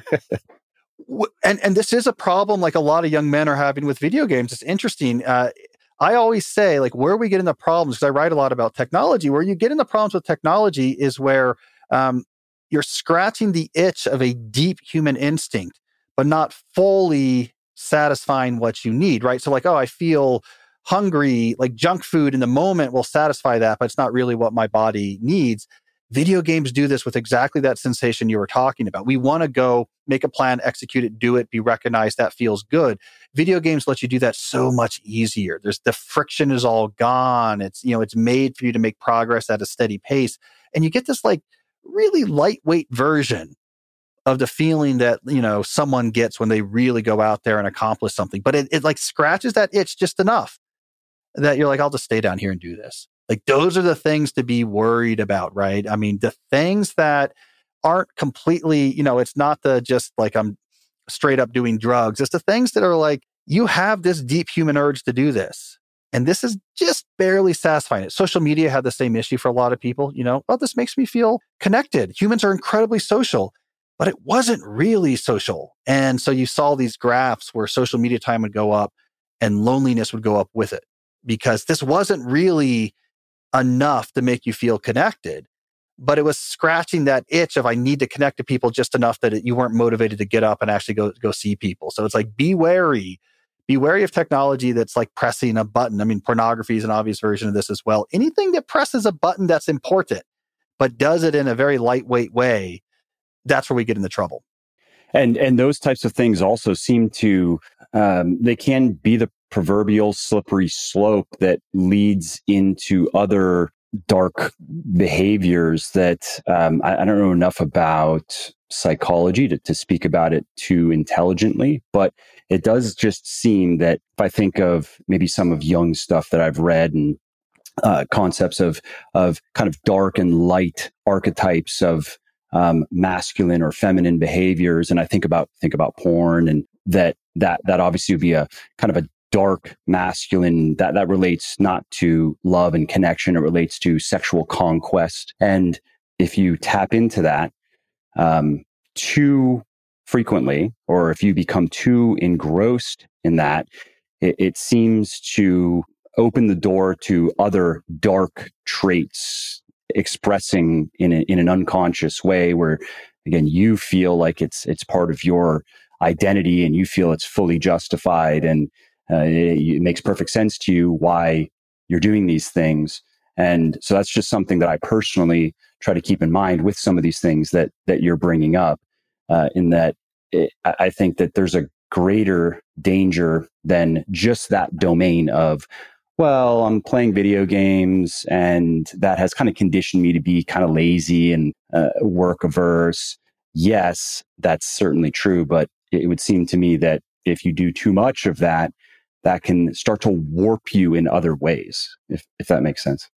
and and this is a problem like a lot of young men are having with video games. It's interesting. Uh, I always say, like, where we get in the problems, because I write a lot about technology, where you get in the problems with technology is where um, you're scratching the itch of a deep human instinct, but not fully satisfying what you need, right? So like, oh, I feel hungry, like junk food in the moment will satisfy that, but it's not really what my body needs. Video games do this with exactly that sensation you were talking about. We want to go make a plan, execute it, do it, be recognized. That feels good. Video games let you do that so much easier. There's the friction is all gone. It's, you know, it's made for you to make progress at a steady pace. And you get this like really lightweight version of the feeling that, you know, someone gets when they really go out there and accomplish something. But it, it like scratches that itch just enough that you're like, I'll just stay down here and do this. Like, those are the things to be worried about, right? I mean, the things that aren't completely, you know, it's not the just like I'm straight up doing drugs. It's the things that are like, you have this deep human urge to do this. And this is just barely satisfying it. Social media had the same issue for a lot of people. You know, oh, this makes me feel connected. Humans are incredibly social, but it wasn't really social. And so you saw these graphs where social media time would go up and loneliness would go up with it, because this wasn't really enough to make you feel connected. But it was scratching that itch of I need to connect to people just enough that it, you weren't motivated to get up and actually go go see people. So it's like, be wary. Be wary of technology that's like pressing a button. I mean, pornography is an obvious version of this as well. Anything that presses a button that's important, but does it in a very lightweight way, that's where we get into trouble. And and those types of things also seem to, um, they can be the proverbial slippery slope that leads into other dark behaviors that um, I, I don't know enough about psychology to, to speak about it too intelligently, but it does just seem that if I think of maybe some of Jung's stuff that I've read and uh, concepts of of kind of dark and light archetypes of um, masculine or feminine behaviors, and I think about think about porn, and that that that obviously would be a kind of a dark masculine that that relates not to love and connection, it relates to sexual conquest. And if you tap into that um, too frequently, or if you become too engrossed in that, it, it seems to open the door to other dark traits expressing in a, in an unconscious way, where again you feel like it's it's part of your identity and you feel it's fully justified, and Uh, it, it makes perfect sense to you why you're doing these things. And so that's just something that I personally try to keep in mind with some of these things that that you're bringing up, uh, in that it, I think that there's a greater danger than just that domain of, well, I'm playing video games and that has kind of conditioned me to be kind of lazy and uh, work averse. Yes, that's certainly true. But it would seem to me that if you do too much of that, that can start to warp you in other ways, if if that makes sense.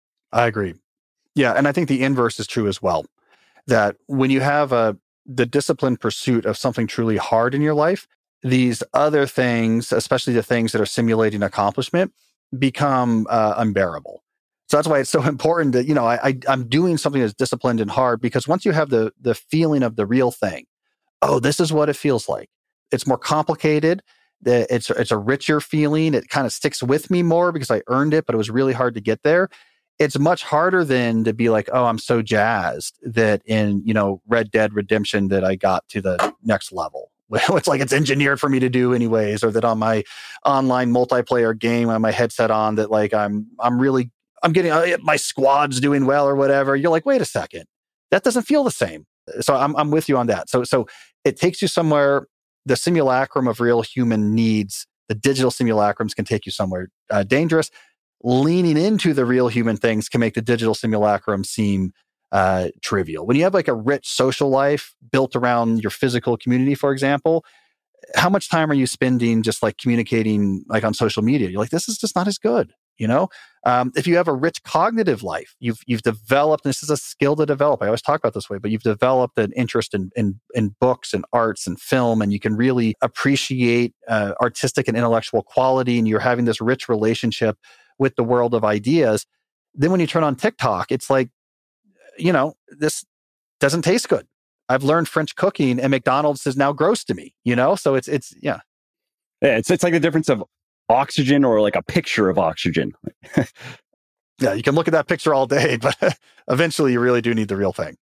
I agree. Yeah, and I think the inverse is true as well. That when you have a the disciplined pursuit of something truly hard in your life, these other things, especially the things that are simulating accomplishment, become uh, unbearable. So that's why it's so important that, you know, I, I I'm doing something that's disciplined and hard, because once you have the the feeling of the real thing, oh, this is what it feels like. It's more complicated. It's it's a richer feeling. It kind of sticks with me more because I earned it, but it was really hard to get there. It's much harder than to be like, oh, I'm so jazzed that in, you know, Red Dead Redemption that I got to the next level. It's like it's engineered for me to do anyways, or that on my online multiplayer game, I have my headset on, that like I'm I'm really I'm getting uh, my squad's doing well or whatever. You're like, wait a second, that doesn't feel the same. So I'm I'm with you on that. So so it takes you somewhere. The simulacrum of real human needs, the digital simulacrums can take you somewhere uh, dangerous. Leaning into the real human things can make the digital simulacrum seem uh, trivial. When you have like a rich social life built around your physical community, for example, how much time are you spending just like communicating like on social media? You're like, this is just not as good. You know, um, if you have a rich cognitive life, you've you've developed, and this is a skill to develop. I always talk about this way, but you've developed an interest in in, in books and arts and film, and you can really appreciate uh, artistic and intellectual quality, and you're having this rich relationship with the world of ideas. Then when you turn on TikTok, it's like, you know, this doesn't taste good. I've learned French cooking, and McDonald's is now gross to me. You know, so it's it's yeah, yeah it's it's like the difference of oxygen or like a picture of oxygen. Yeah, you can look at that picture all day, but eventually you really do need the real thing.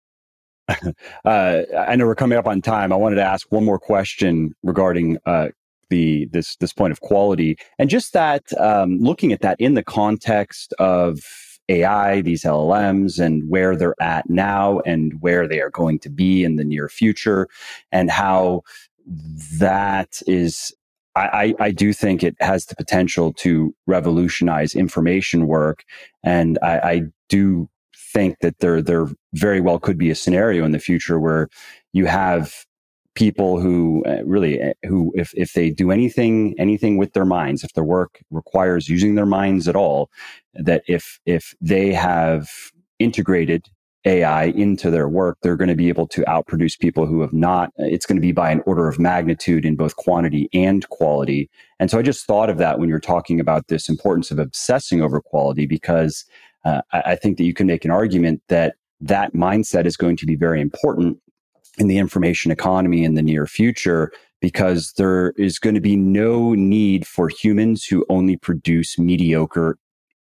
uh, I know we're coming up on time. I wanted to ask one more question regarding uh, the this this point of quality, and just that um, looking at that in the context of A I, these L L Ms, and where they're at now and where they are going to be in the near future, and how that is. I, I do think it has the potential to revolutionize information work. And I, I do think that there, there very well could be a scenario in the future where you have people who uh, really, uh, who, if, if they do anything, anything with their minds, if their work requires using their minds at all, that if, if they have integrated A I into their work, they're going to be able to outproduce people who have not. It's going to be by an order of magnitude in both quantity and quality. And so I just thought of that when you're talking about this importance of obsessing over quality, because uh, I, I think that you can make an argument that that mindset is going to be very important in the information economy in the near future, because there is going to be no need for humans who only produce mediocre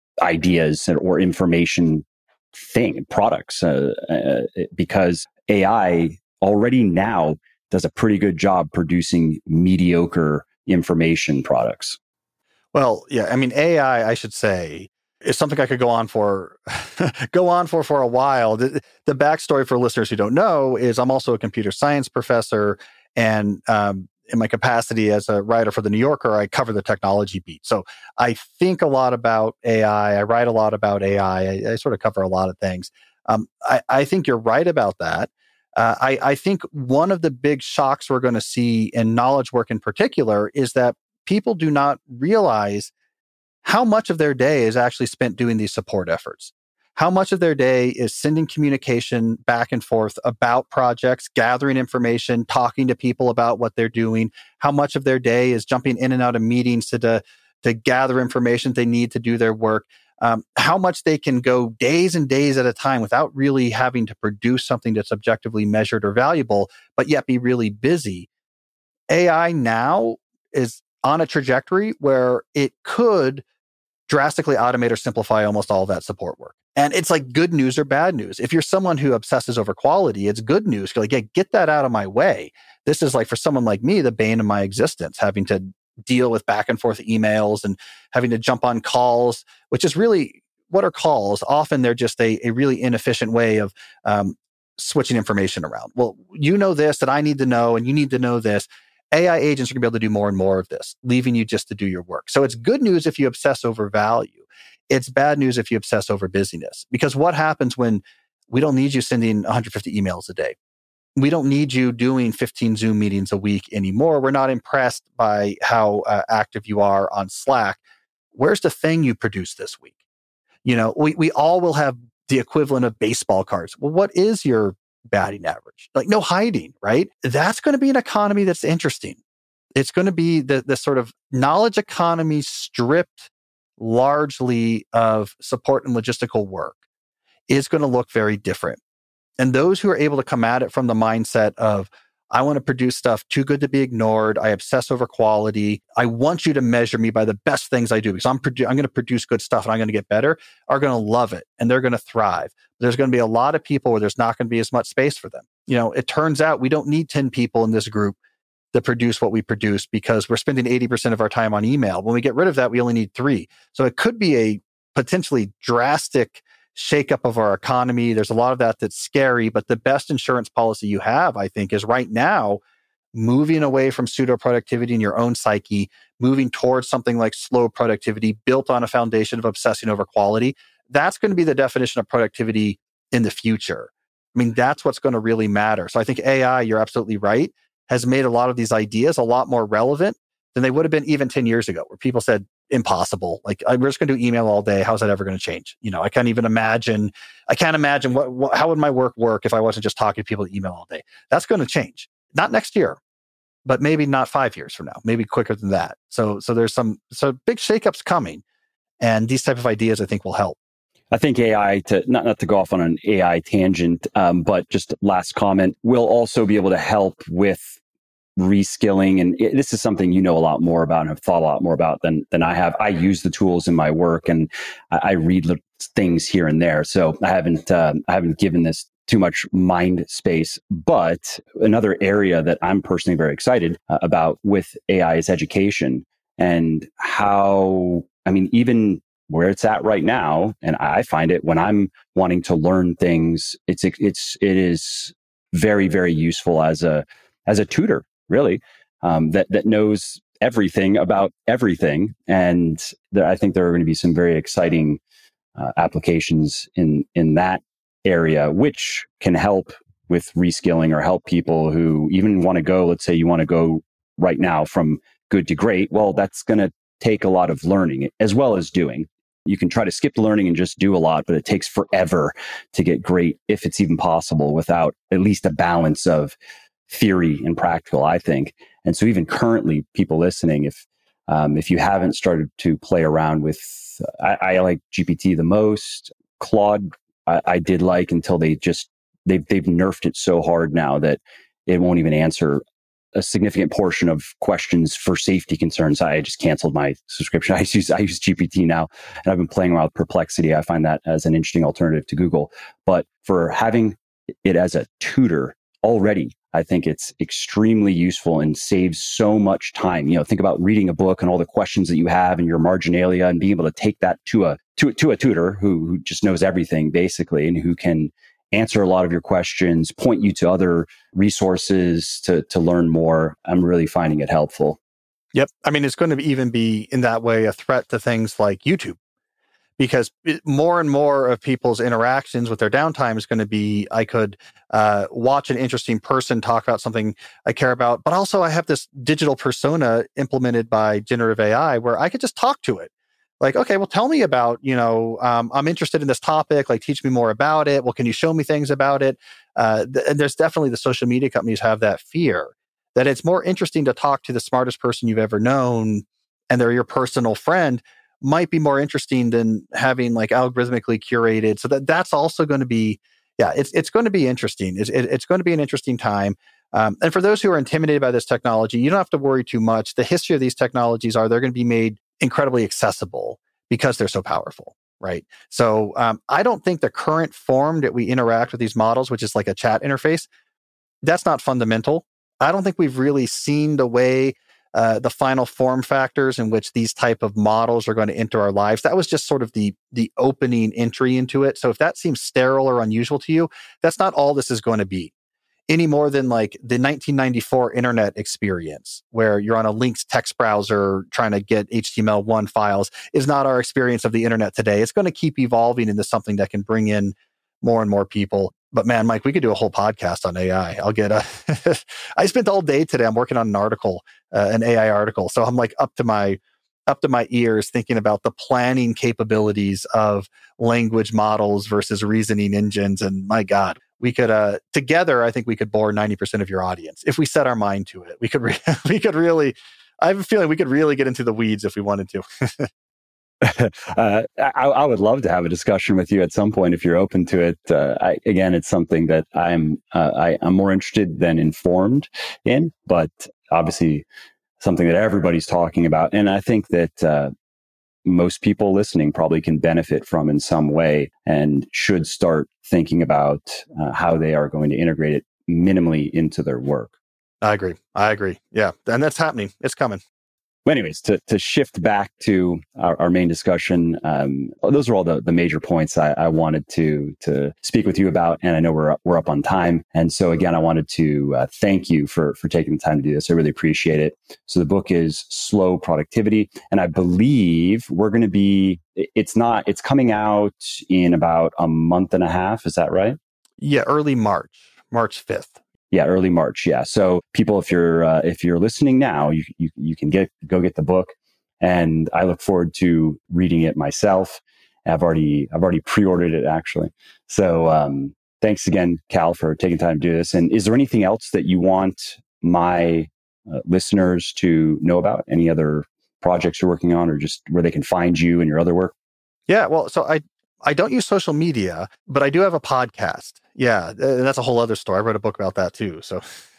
ideas or information thing products uh, uh, because A I already now does a pretty good job producing mediocre information products. Well, yeah, I mean, A I, I should say, is something I could go on for, go on for for a while. The, the backstory for listeners who don't know is I'm also a computer science professor, and um, in my capacity as a writer for The New Yorker, I cover the technology beat. So I think a lot about A I. I write a lot about A I. I, I sort of cover a lot of things. Um, I, I think you're right about that. Uh, I, I think one of the big shocks we're going to see in knowledge work in particular is that people do not realize how much of their day is actually spent doing these support efforts. How much of their day is sending communication back and forth about projects, gathering information, talking to people about what they're doing? How much of their day is jumping in and out of meetings to, to, to gather information they need to do their work? Um, how much they can go days and days at a time without really having to produce something that's objectively measured or valuable, but yet be really busy. A I now is on a trajectory where it could drastically automate or simplify almost all of that support work. And it's like good news or bad news. If you're someone who obsesses over quality, it's good news. You're like, yeah, get that out of my way. This is like, for someone like me, the bane of my existence, having to deal with back and forth emails and having to jump on calls, which is really, what are calls? Often they're just a, a really inefficient way of um, switching information around. Well, you know this, that I need to know, and you need to know this. A I agents are going to be able to do more and more of this, leaving you just to do your work. So it's good news if you obsess over value. It's bad news if you obsess over busyness. Because what happens when we don't need you sending one hundred fifty emails a day? We don't need you doing fifteen Zoom meetings a week anymore. We're not impressed by how uh, active you are on Slack. Where's the thing you produced this week? You know, we, we all will have the equivalent of baseball cards. Well, what is your batting average? Like, no hiding, right? That's going to be an economy that's interesting. It's going to be the, the sort of knowledge economy stripped largely of support and logistical work is going to look very different. And those who are able to come at it from the mindset of, I want to produce stuff too good to be ignored. I obsess over quality. I want you to measure me by the best things I do because I'm produ- I'm going to produce good stuff and I'm going to get better, are going to love it and they're going to thrive. There's going to be a lot of people where there's not going to be as much space for them. You know, it turns out we don't need ten people in this group that produce what we produce because we're spending eighty percent of our time on email. When we get rid of that, we only need three. So it could be a potentially drastic shakeup of our economy. There's a lot of that that's scary, but the best insurance policy you have, I think, is right now moving away from pseudo productivity in your own psyche, moving towards something like slow productivity built on a foundation of obsessing over quality. That's going to be the definition of productivity in the future. I mean, that's what's going to really matter. So I think A I, you're absolutely right, has made a lot of these ideas a lot more relevant than they would have been even ten years ago, where people said, impossible. Like, we're just going to do email all day. How's that ever going to change? You know, I can't even imagine, I can't imagine what, what, how would my work work if I wasn't just talking to people to email all day? That's going to change. Not next year, but maybe not five years from now, maybe quicker than that. So, so there's some, so big shakeups coming, and these type of ideas I think will help. I think A I, to not, not to go off on an A I tangent, um, but just last comment, will also be able to help with reskilling. And it, this is something you know a lot more about and have thought a lot more about than than I have. I use the tools in my work and I, I read things here and there. So I haven't uh, I haven't given this too much mind space. But another area that I'm personally very excited uh, about with A I is education, and how, I mean, even where it's at right now, and I find it when I'm wanting to learn things, it's it's it is very, very useful as a as a tutor, really, um, that that knows everything about everything. And there, I think there are going to be some very exciting uh, applications in in that area, which can help with reskilling or help people who even want to go, let's say you want to go right now from good to great. Well, that's going to take a lot of learning as well as doing. You can try to skip the learning and just do a lot, but it takes forever to get great, if it's even possible, without at least a balance of theory and practical, I think. And so even currently, people listening, if um, if you haven't started to play around with, I, I like G P T the most. Claude, I, I did like until they just, they've, they've nerfed it so hard now that it won't even answer a significant portion of questions for safety concerns. I just canceled my subscription. I use I use G P T now, and I've been playing around with Perplexity. I find that as an interesting alternative to Google. But for having it as a tutor already, I think it's extremely useful and saves so much time. You know, think about reading a book and all the questions that you have and your marginalia, and being able to take that to a to to a tutor who, who just knows everything basically, and who can answer a lot of your questions, point you to other resources to to learn more. I'm really finding it helpful. Yep. I mean, it's going to even be in that way a threat to things like YouTube, because it, more and more of people's interactions with their downtime is going to be, I could uh, watch an interesting person talk about something I care about, but also I have this digital persona implemented by generative A I where I could just talk to it. Like, okay, well, tell me about, you know, um, I'm interested in this topic, like, teach me more about it. Well, can you show me things about it? Uh, th- and there's definitely the social media companies have that fear that it's more interesting to talk to the smartest person you've ever known, and they're your personal friend, might be more interesting than having like algorithmically curated. So that that's also going to be, yeah, it's it's going to be interesting. It's, it, it's going to be an interesting time. Um, and for those who are intimidated by this technology, you don't have to worry too much. The history of these technologies are they're going to be made incredibly accessible because they're so powerful, right? So um, I don't think the current form that we interact with these models, which is like a chat interface, that's not fundamental. I don't think we've really seen the way uh, the final form factors in which these type of models are going to enter our lives. That was just sort of the the opening entry into it. So if that seems sterile or unusual to you, that's not all this is going to be. Any more than like the nineteen ninety-four internet experience where you're on a linked text browser trying to get H T M L one files is not our experience of the internet today. It's going to keep evolving into something that can bring in more and more people. But man, Mike, we could do a whole podcast on A I. I'll get a, I spent all day today. I'm working on an article, uh, an A I article. So I'm like up to my, up to my ears thinking about the planning capabilities of language models versus reasoning engines. And my God, we could, uh, together, I think we could bore ninety percent of your audience if we set our mind to it. We could, re- we could really, I have a feeling we could really get into the weeds if we wanted to. uh, I, I would love to have a discussion with you at some point if you're open to it. Uh, I, again, it's something that I'm, uh, I, I'm more interested than informed in, but obviously something that everybody's talking about. And I think that, uh, most people listening probably can benefit from in some way and should start thinking about uh, how they are going to integrate it minimally into their work. I agree. I agree. Yeah. And that's happening. It's coming. Well, anyways, to, to shift back to our, our main discussion, um, those are all the, the major points I, I wanted to to speak with you about. And I know we're up, we're up on time. And so again, I wanted to uh, thank you for, for taking the time to do this. I really appreciate it. So the book is Slow Productivity. And I believe we're going to be, it's not, it's coming out in about a month and a half. Is that right? Yeah, early March, March fifth. Yeah, early March. Yeah. So people, if you're uh, if you're listening now, you, you you can get go get the book, and I look forward to reading it myself. I've already I've already pre-ordered it actually. So um, thanks again, Cal, for taking time to do this. And is there anything else that you want my uh, listeners to know about? Any other projects you're working on, or just where they can find you and your other work? Yeah. Well, so I. I don't use social media, but I do have a podcast. Yeah, that's a whole other story. I wrote a book about that too. So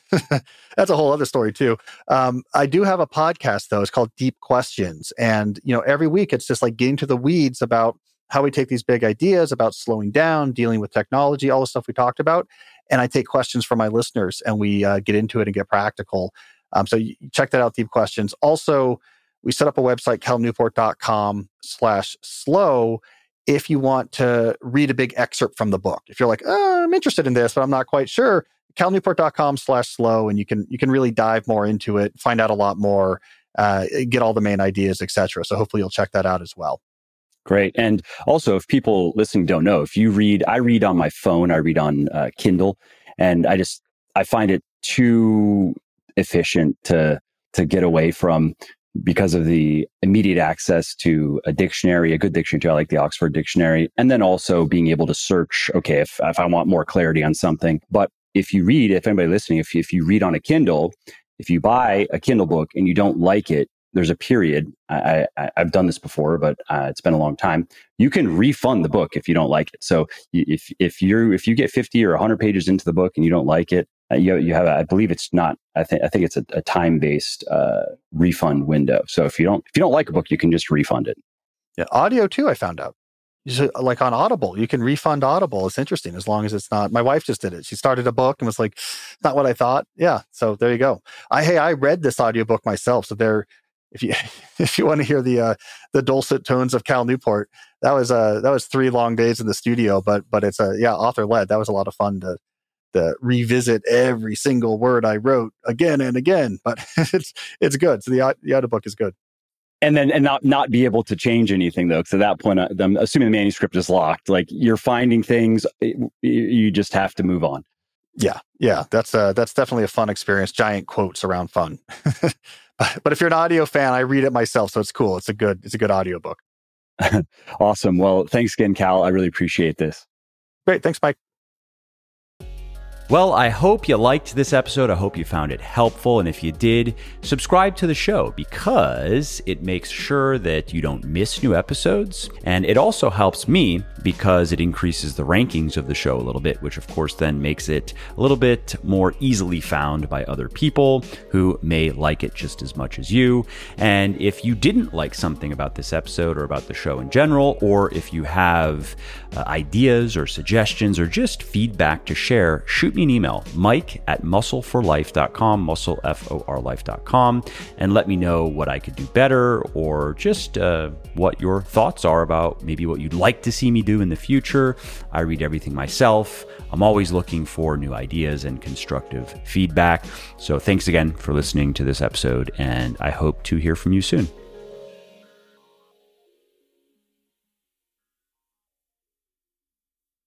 that's a whole other story too. Um, I do have a podcast though. It's called Deep Questions. And, you know, every week it's just like getting to the weeds about how we take these big ideas about slowing down, dealing with technology, all the stuff we talked about. And I take questions from my listeners and we uh, get into it and get practical. Um, so you check that out, Deep Questions. Also, we set up a website, calnewport.com slash slow. If you want to read a big excerpt from the book, if you're like, oh, I'm interested in this, but I'm not quite sure, calnewport.com slash slow, and you can you can really dive more into it, find out a lot more, uh, get all the main ideas, et cetera. So hopefully you'll check that out as well. Great. And also, if people listening don't know, if you read, I read on my phone, I read on uh, Kindle, and I just, I find it too efficient to to get away from because of the immediate access to a dictionary, a good dictionary too. I like the Oxford Dictionary. And then also being able to search, okay, if, if I want more clarity on something. But if you read, if anybody listening, if you, if you read on a Kindle, if you buy a Kindle book and you don't like it, there's a period. I, I, I've done this before, but uh, it's been a long time. You can refund the book if you don't like it. So if if you if you get fifty or one hundred pages into the book and you don't like it, uh, you you have, I believe it's not. I think I think it's a, a time based uh, refund window. So if you don't if you don't like a book, you can just refund it. Yeah, audio too. I found out. So, like on Audible, you can refund Audible. It's interesting as long as it's not. My wife just did it. She started a book and was like, "It's not what I thought." Yeah, so there you go. I hey, I read this audiobook myself. So there, if you if you want to hear the uh, the dulcet tones of Cal Newport, that was uh that was three long days in the studio. But but it's a uh, yeah author led. That was a lot of fun to to revisit every single word I wrote again and again. But it's it's good. So the the audiobook is good. And then, and not, not be able to change anything though. Because at that point, I'm assuming the manuscript is locked. Like you're finding things, you just have to move on. Yeah, yeah, that's uh, that's definitely a fun experience. Giant quotes around fun. but, but if you're an audio fan, I read it myself, so it's cool. It's a good, it's a good audiobook. Awesome. Well, thanks again, Cal. I really appreciate this. Great, thanks, Mike. Well, I hope you liked this episode. I hope you found it helpful. And if you did, subscribe to the show because it makes sure that you don't miss new episodes. And it also helps me because it increases the rankings of the show a little bit, which of course then makes it a little bit more easily found by other people who may like it just as much as you. And if you didn't like something about this episode or about the show in general, or if you have uh, ideas or suggestions or just feedback to share, shoot me an email, Mike at muscle for life dot com, muscle, F O R life dot com, and let me know what I could do better or just uh, what your thoughts are about maybe what you'd like to see me do in the future. I read everything myself. I'm always looking for new ideas and constructive feedback. So thanks again for listening to this episode, and I hope to hear from you soon.